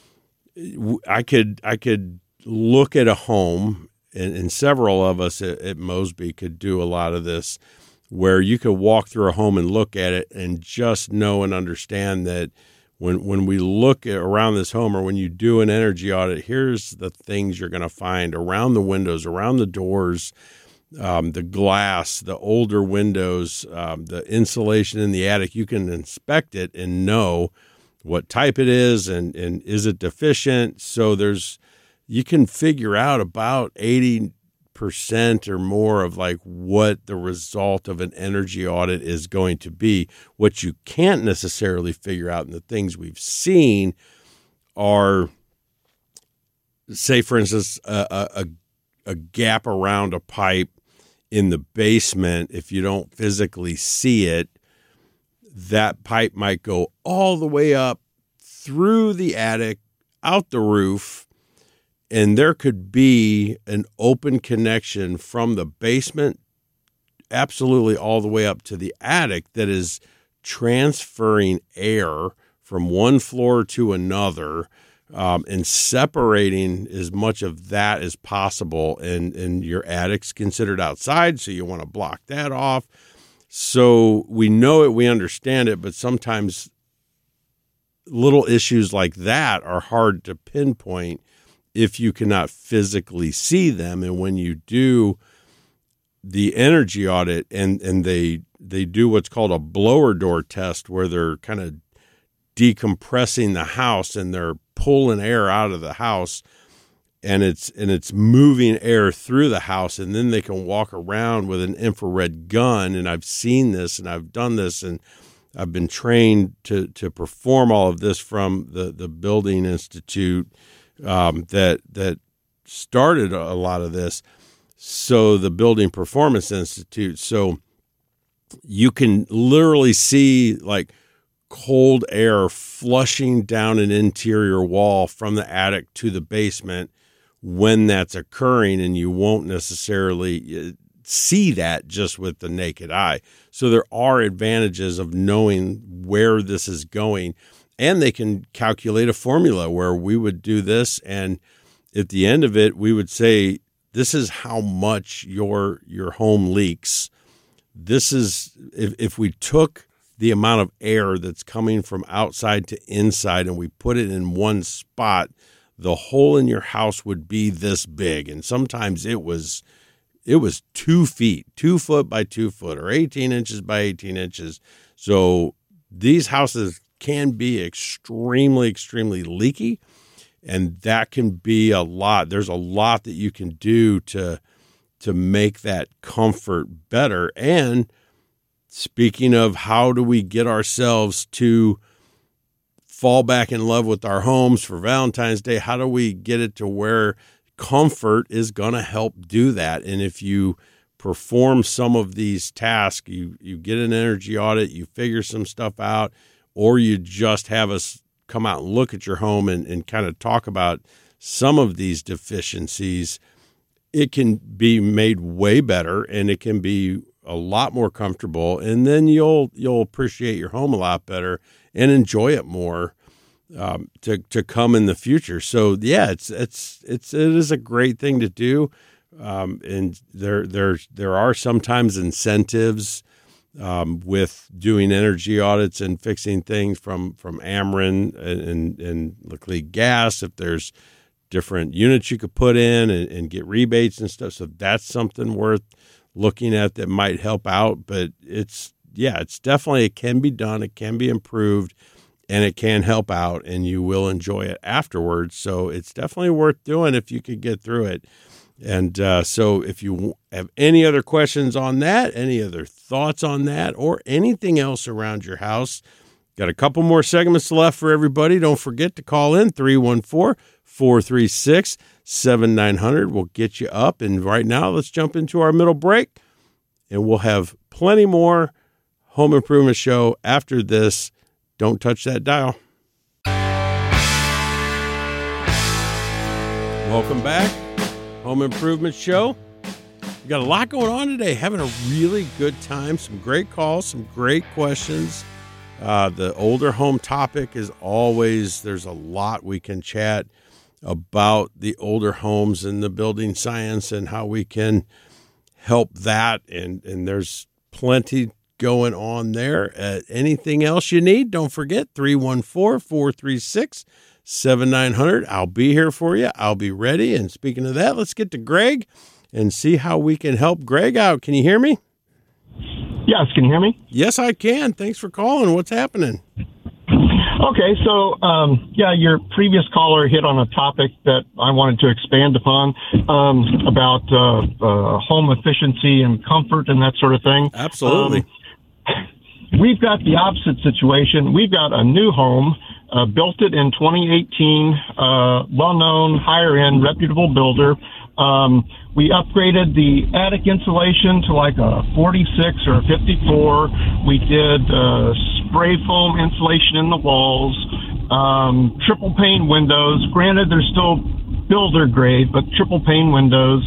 I could look at a home, and several of us at Mosby could do a lot of this, where you could walk through a home and look at it and just know and understand that when we look around this home, or when you do an energy audit, here's the things you're going to find around the windows, around the doors, the glass, the older windows, the insulation in the attic. You can inspect it and know what type it is and is it deficient. So you can figure out about 80% or more of like what the result of an energy audit is going to be. What you can't necessarily figure out, and the things we've seen are, say for instance, a gap around a pipe in the basement. If you don't physically see it, that pipe might go all the way up through the attic, out the roof, and there could be an open connection from the basement absolutely all the way up to the attic that is transferring air from one floor to another, and separating as much of that as possible. And your attic's considered outside, so you want to block that off. So we know it, we understand it, but sometimes little issues like that are hard to pinpoint if you cannot physically see them. And when you do the energy audit and they do what's called a blower door test, where they're kind of decompressing the house and they're pulling air out of the house, and it's moving air through the house, and then they can walk around with an infrared gun. And I've seen this and I've done this, and I've been trained to perform all of this from the Building Institute that started a lot of this. So the Building Performance Institute. So you can literally see like cold air flushing down an interior wall from the attic to the basement when that's occurring, and you won't necessarily see that just with the naked eye. So there are advantages of knowing where this is going, and they can calculate a formula where we would do this, and at the end of it, we would say, this is how much your home leaks. This is, if we took the amount of air that's coming from outside to inside, and we put it in one spot, the hole in your house would be this big. And sometimes it was 2 feet, 2 foot by 2 foot, or 18 inches by 18 inches. So these houses can be extremely, extremely leaky, and that can be a lot. There's a lot that you can do to make that comfort better. And speaking of how do we get ourselves to fall back in love with our homes for Valentine's Day, how do we get it to where comfort is going to help do that? And if you perform some of these tasks, you get an energy audit, you figure some stuff out, or you just have us come out and look at your home and kind of talk about some of these deficiencies, it can be made way better, and it can be a lot more comfortable, and then you'll appreciate your home a lot better and enjoy it more to come in the future. So yeah, it is a great thing to do, and there are sometimes incentives with doing energy audits and fixing things from Ameren and luckily gas. If there's different units you could put in and get rebates and stuff, so that's something worth looking at that might help out. But it's definitely, it can be done, it can be improved, and it can help out, and you will enjoy it afterwards. So it's definitely worth doing if you could get through it. And so if you have any other questions on that, any other thoughts on that, or anything else around your house, got a couple more segments left for everybody. Don't forget to call in 314-436-7900. We'll get you up. And right now, let's jump into our middle break, and we'll have plenty more Home Improvement Show after this. Don't touch that dial. Welcome back. Home Improvement Show. We got a lot going on today. Having a really good time. Some great calls, some great questions. The older home topic is always, there's a lot we can chat about the older homes and the building science and how we can help that. And there's plenty going on there. Anything else you need, don't forget 314-436-7900. I'll be here for you. I'll be ready. And speaking of that, let's get to Greg and see how we can help Greg out. Can you hear me? Yes, can you hear me? Yes, I can. Thanks for calling. What's happening? Okay, so, your previous caller hit on a topic that I wanted to expand upon, about home efficiency and comfort and that sort of thing. Absolutely. We've got the opposite situation. We've got a new home, built it in 2018, well-known, higher-end, reputable builder. We upgraded the attic insulation to like a 46 or a 54. We did spray foam insulation in the walls, triple pane windows. Granted, they're still builder grade, but triple pane windows.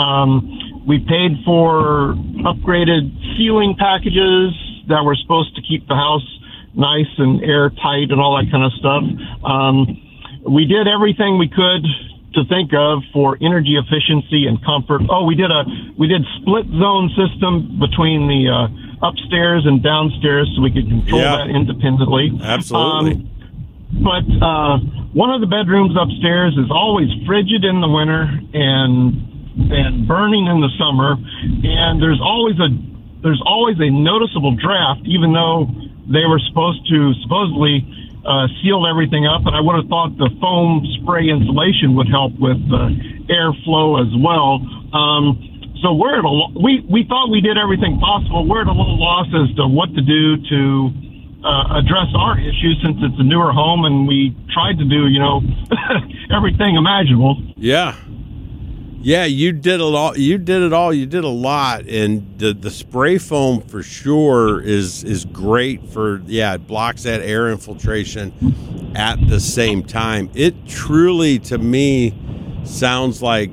We paid for upgraded ceiling packages that were supposed to keep the house nice and airtight and all that kind of stuff. We did everything we could to think of for energy efficiency and comfort. Oh, we did split zone system between the upstairs and downstairs so we could control that independently. Absolutely. But one of the bedrooms upstairs is always frigid in the winter and burning in the summer, and there's always a noticeable draft, even though they were supposedly sealed everything up. And I would have thought the foam spray insulation would help with airflow as well. So we thought we did everything possible. We're at a little loss as to what to do to address our issue, since it's a newer home and we tried to do, everything imaginable. Yeah. Yeah, you did it all. You did a lot, and the spray foam for sure is great for, it blocks that air infiltration at the same time. It truly, to me, sounds like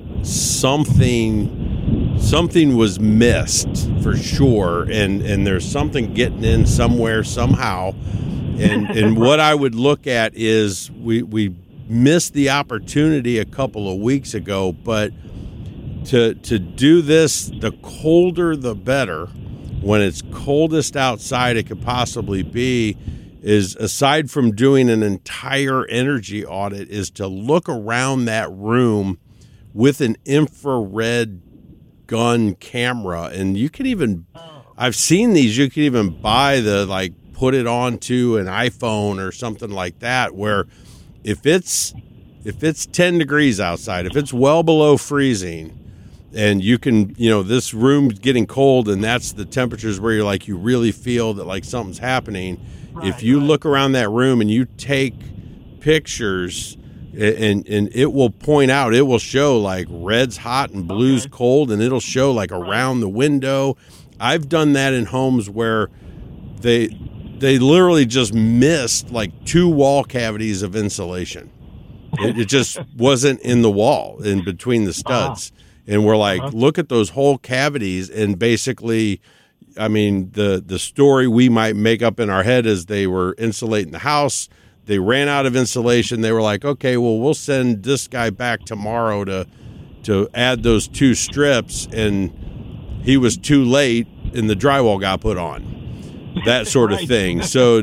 something was missed for sure, and there's something getting in somewhere somehow. And what I would look at is we missed the opportunity a couple of weeks ago, but to do this, the colder the better. when it's coldest outside it could possibly be is, aside from doing an entire energy audit, is to look around that room with an infrared gun camera. And you can even, I've seen these, you can even buy put it onto an iPhone or something like that, where if it's 10 degrees outside, if it's well below freezing, and you can, this room's getting cold, and that's the temperatures where you really feel that something's happening. Right, if you look around that room and you take pictures, and it will point out, it will show red's hot and blue's cold, and it'll show around the window. I've done that in homes where they literally just missed 2 wall cavities of insulation. It just wasn't in the wall, in between the studs. And we're look at those whole cavities, and basically, I mean, the story we might make up in our head is they were insulating the house. They ran out of insulation. They were okay, well, we'll send this guy back tomorrow to add those 2 strips, and he was too late, and the drywall got put on. That sort of thing. So,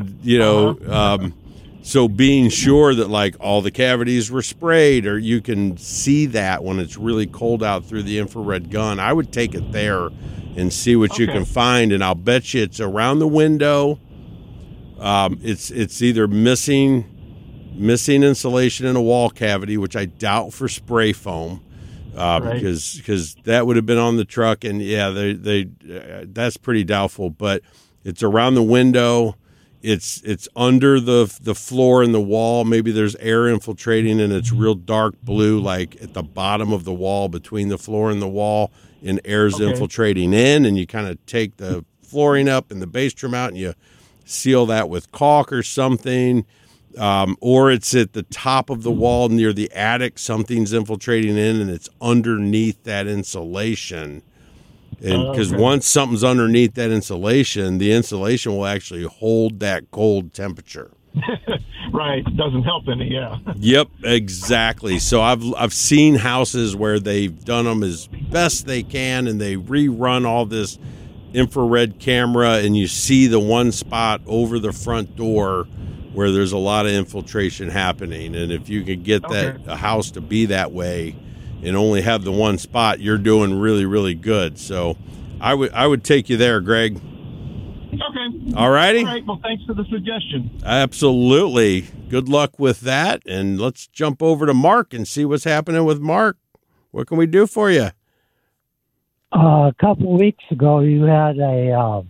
so being sure that all the cavities were sprayed, or you can see that when it's really cold out through the infrared gun, I would take it there and see what you can find. And I'll bet you it's around the window. It's either missing insulation in a wall cavity, which I doubt for spray foam, because that would have been on the truck. And that's pretty doubtful, but it's around the window. It's under the floor and the wall. Maybe there's air infiltrating, and it's real dark blue, at the bottom of the wall between the floor and the wall, and air's infiltrating in. And you kind of take the flooring up and the base trim out, and you seal that with caulk or something. Or it's at the top of the wall near the attic. Something's infiltrating in, and it's underneath that insulation. And because once something's underneath that insulation, the insulation will actually hold that cold temperature. Right. Doesn't help any, Yep, exactly. So I've seen houses where they've done them as best they can, and they rerun all this infrared camera, and you see the one spot over the front door where there's a lot of infiltration happening. And if you could get a house to be that way and only have the one spot, you're doing really, really good. So I would take you there, Greg. Okay. All righty. All right. Well, thanks for the suggestion. Absolutely. Good luck with that. And let's jump over to Mark and see what's happening with Mark. What can we do for you? A couple of weeks ago, you had a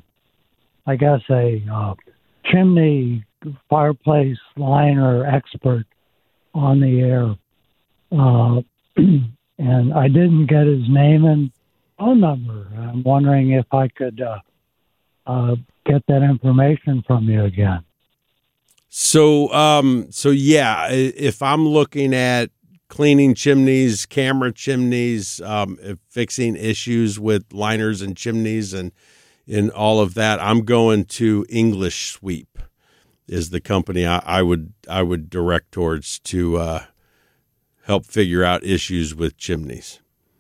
chimney fireplace liner expert on the air. And I didn't get his name and phone number. I'm wondering if I could get that information from you again. So yeah, if I'm looking at cleaning chimneys, camera chimneys, fixing issues with liners and chimneys and all of that, I'm going to English Sweep is the company I would direct towards to help figure out issues with chimneys.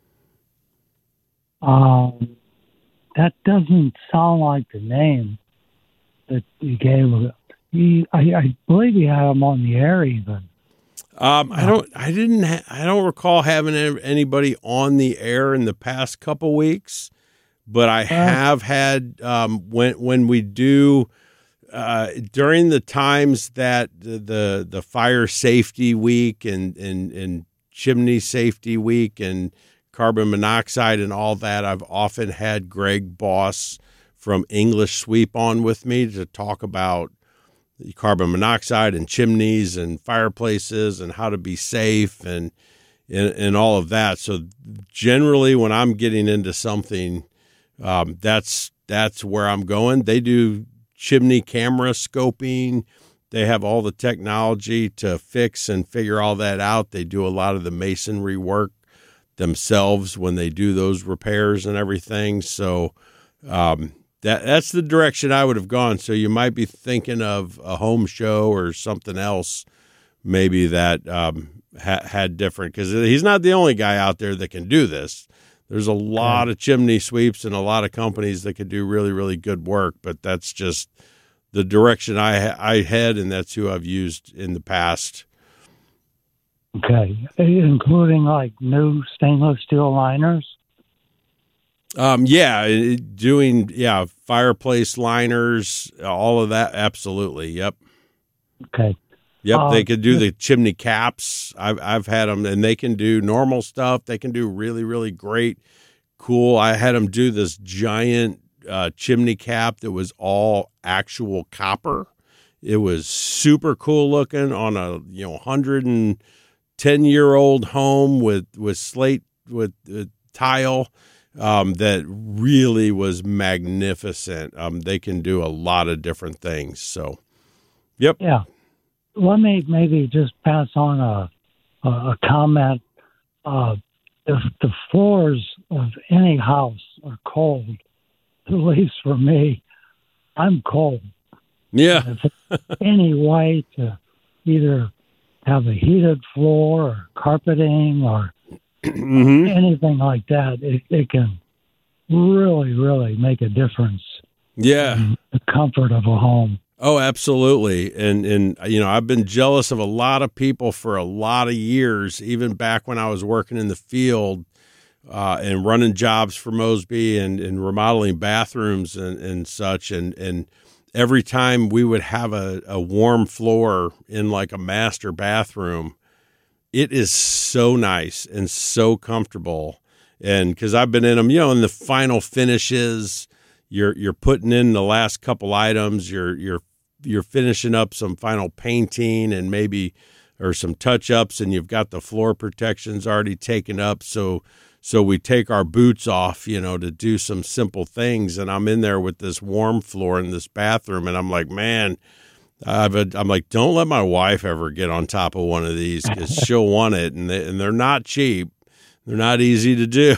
That doesn't sound like the name that you gave. I believe you had him on the air even. I don't recall having anybody on the air in the past couple weeks, but I have had when we do during the times that the fire safety week and chimney safety week and carbon monoxide and all that, I've often had Greg Boss from English Sweep on with me to talk about carbon monoxide and chimneys and fireplaces and how to be safe and all of that. So generally when I'm getting into something, that's where I'm going. They do chimney camera scoping. They have all the technology to fix and figure all that out. They do a lot of the masonry work themselves when they do those repairs and everything. So that's the direction I would have gone. So you might be thinking of a home show or something else maybe that had different, because he's not the only guy out there that can do this. There's a lot of chimney sweeps and a lot of companies that could do really, really good work, but that's just the direction I head, and that's who I've used in the past. Okay, including like new stainless steel liners? Doing fireplace liners, all of that. Absolutely. Yep. Okay. Yep. They could do the chimney caps. I've had them, and they can do normal stuff. They can do really, really great, cool. I had them do this giant chimney cap that was all actual copper. It was super cool looking on a 110-year-old home with slate with tile. That really was magnificent. They can do a lot of different things. So, yep. Yeah. Let me maybe just pass on a comment. If the floors of any house are cold, at least for me, I'm cold. Yeah. If it's any way to either have a heated floor or carpeting or anything like that, it can really, really make a difference. Yeah. In the comfort of a home. Oh, absolutely. And I've been jealous of a lot of people for a lot of years, even back when I was working in the field and running jobs for Mosby and remodeling bathrooms and such. And every time we would have a warm floor in like a master bathroom, it is so nice and so comfortable. And because I've been in them, in the final finishes, you're putting in the last couple items, you're finishing up some final painting and maybe or some touch ups, and you've got the floor protections already taken up. So we take our boots off, to do some simple things. And I'm in there with this warm floor in this bathroom, and I'm like, man. I'm like, don't let my wife ever get on top of one of these because she'll want it, and they're not cheap. They're not easy to do.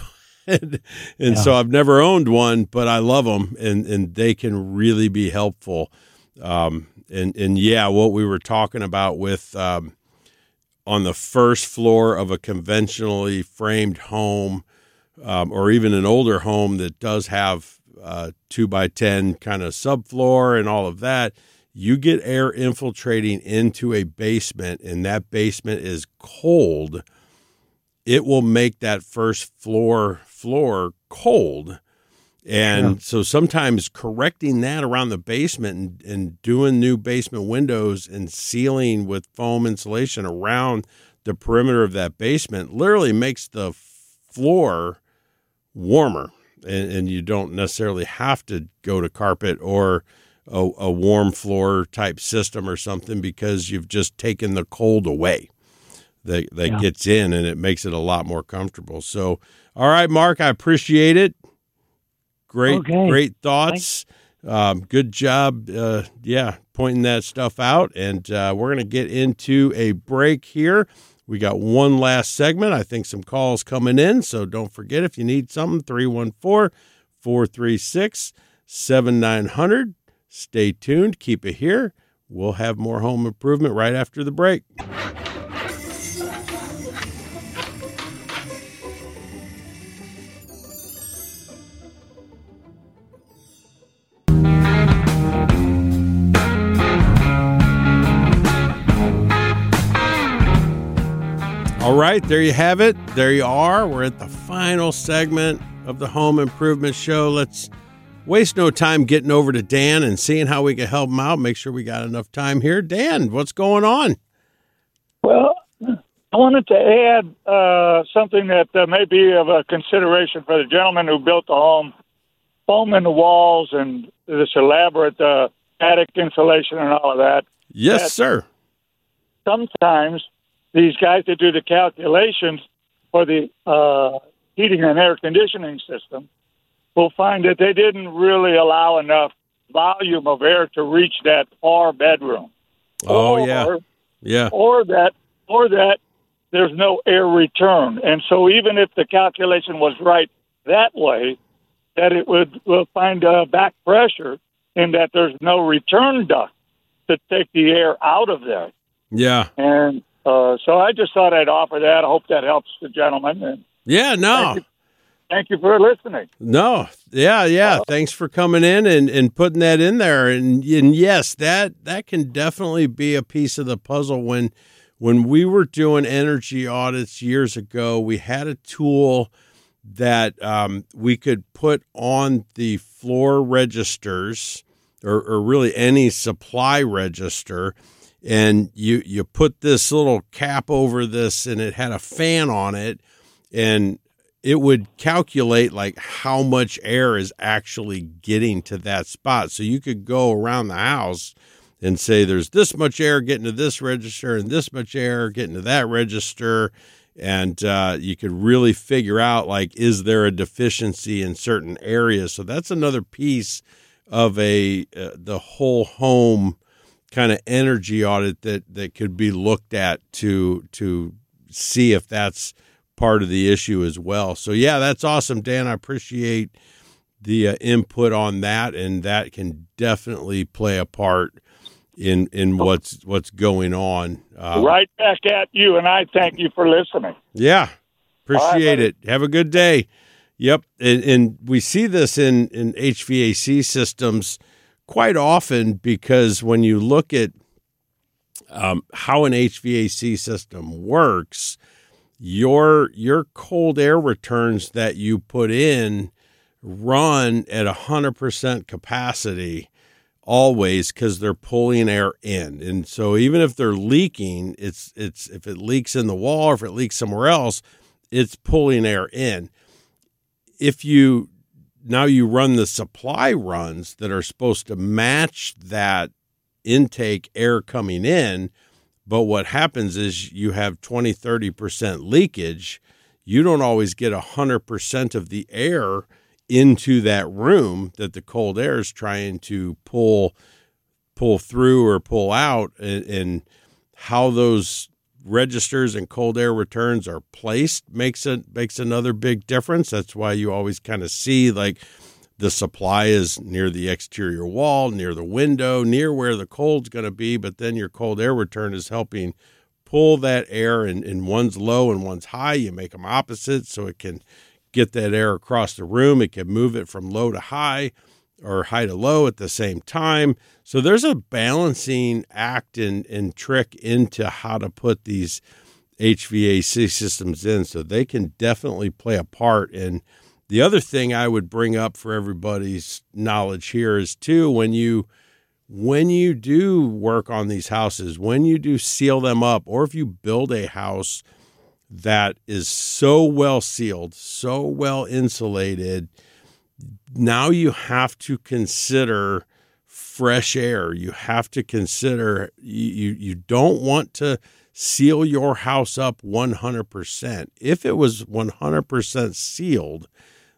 So I've never owned one, but I love them, and they can really be helpful. What we were talking about with on the first floor of a conventionally framed home or even an older home that does have 2x10 kind of subfloor and all of that, you get air infiltrating into a basement and that basement is cold, it will make that first floor cold. And so sometimes correcting that around the basement and doing new basement windows and sealing with foam insulation around the perimeter of that basement literally makes the floor warmer. And you don't necessarily have to go to carpet or a warm floor type system or something because you've just taken the cold away that gets in, and it makes it a lot more comfortable. So, all right, Mark, I appreciate it. Great thoughts. Good job. Pointing that stuff out. And we're going to get into a break here. We got one last segment. I think some calls coming in. So don't forget, if you need something, 314-436-7900. Stay tuned. Keep it here. We'll have more home improvement right after the break. All right, there you have it. There you are. We're at the final segment of the Home Improvement Show. Let's waste no time getting over to Dan and seeing how we can help him out. Make sure we got enough time here. Dan, what's going on? Well, I wanted to add something that may be of a consideration for the gentleman who built the home. Foam in the walls and this elaborate attic insulation and all of that. Yes, sir. Sometimes these guys that do the calculations for the heating and air conditioning system will find that they didn't really allow enough volume of air to reach that far bedroom. Or that there's no air return. And so even if the calculation was right that way, that it will find back pressure in that there's no return duct to take the air out of there. Yeah. And so I just thought I'd offer that. I hope that helps the gentleman. And Thank you for listening. No, yeah. Thanks for coming in and putting that in there. And yes, that can definitely be a piece of the puzzle. When we were doing energy audits years ago, we had a tool that we could put on the floor registers or really any supply register. And you put this little cap over this, and it had a fan on it, and it would calculate like how much air is actually getting to that spot. So you could go around the house and say there's this much air getting to this register and this much air getting to that register. And you could really figure out, like, is there a deficiency in certain areas? So that's another piece of the whole home kind of energy audit that could be looked at to see if that's part of the issue as well. So yeah, that's awesome, Dan. I appreciate the input on that, and that can definitely play a part in what's going on. Right back at you, and I thank you for listening. Yeah, appreciate it. Have a good day. Yep, and we see this in HVAC systems quite often, because when you look at how an HVAC system works, your cold air returns that you put in run at 100% capacity always, because they're pulling air in. And so even if they're leaking, it's if it leaks in the wall or if it leaks somewhere else, it's pulling air in. If you run the supply runs that are supposed to match that intake air coming in, but what happens is you have 20-30% leakage. You don't always get 100% of the air into that room that the cold air is trying to pull through or pull out, and how those registers and cold air returns are placed makes another big difference. That's why you always kind of see, like, the supply is near the exterior wall, near the window, near where the cold's going to be, but then your cold air return is helping pull that air, and one's low and one's high. You make them opposite so it can get that air across the room. It can move it from low to high or high to low at the same time. So there's a balancing act and trick into how to put these HVAC systems in, so they can definitely play a part. And the other thing I would bring up for everybody's knowledge here is, too, when you do work on these houses, when you do seal them up, or if you build a house that is so well sealed, so well insulated, now you have to consider fresh air. You have to consider, you don't want to seal your house up 100%. If it was 100% sealed,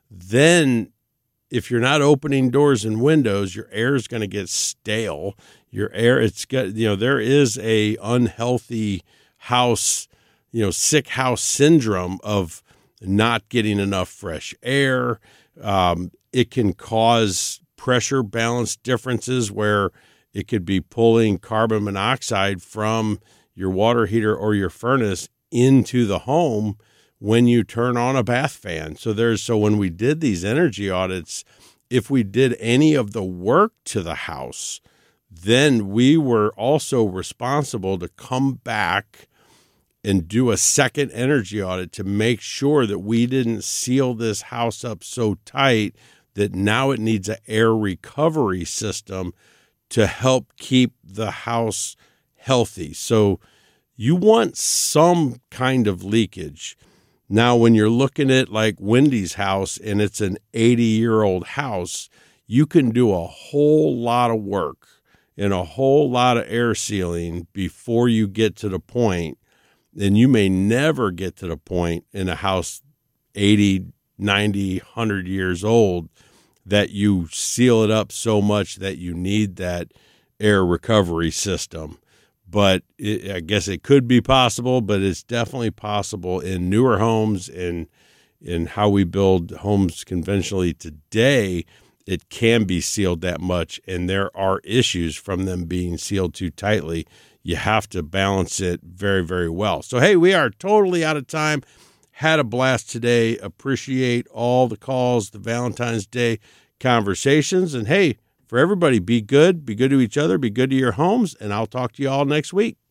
then if you're not opening doors and windows, your air is going to get stale. Your air, there is a unhealthy house, sick house syndrome of not getting enough fresh air. It can cause pressure balance differences where it could be pulling carbon monoxide from your water heater or your furnace into the home when you turn on a bath fan. So when we did these energy audits, if we did any of the work to the house, then we were also responsible to come back and do a second energy audit to make sure that we didn't seal this house up so tight that now it needs an air recovery system to help keep the house healthy. So you want some kind of leakage. Now, when you're looking at like Wendy's house and it's an 80-year-old house, you can do a whole lot of work and a whole lot of air sealing before you get to the point. And you may never get to the point in a house 80, 90, 100 years old that you seal it up so much that you need that air recovery system. But I guess it could be possible, but it's definitely possible in newer homes and in how we build homes conventionally today. It can be sealed that much, and there are issues from them being sealed too tightly. You have to balance it very, very well. So, hey, we are totally out of time. Had a blast today. Appreciate all the calls, the Valentine's Day conversations. And hey, for everybody, be good to each other, be good to your homes, and I'll talk to you all next week.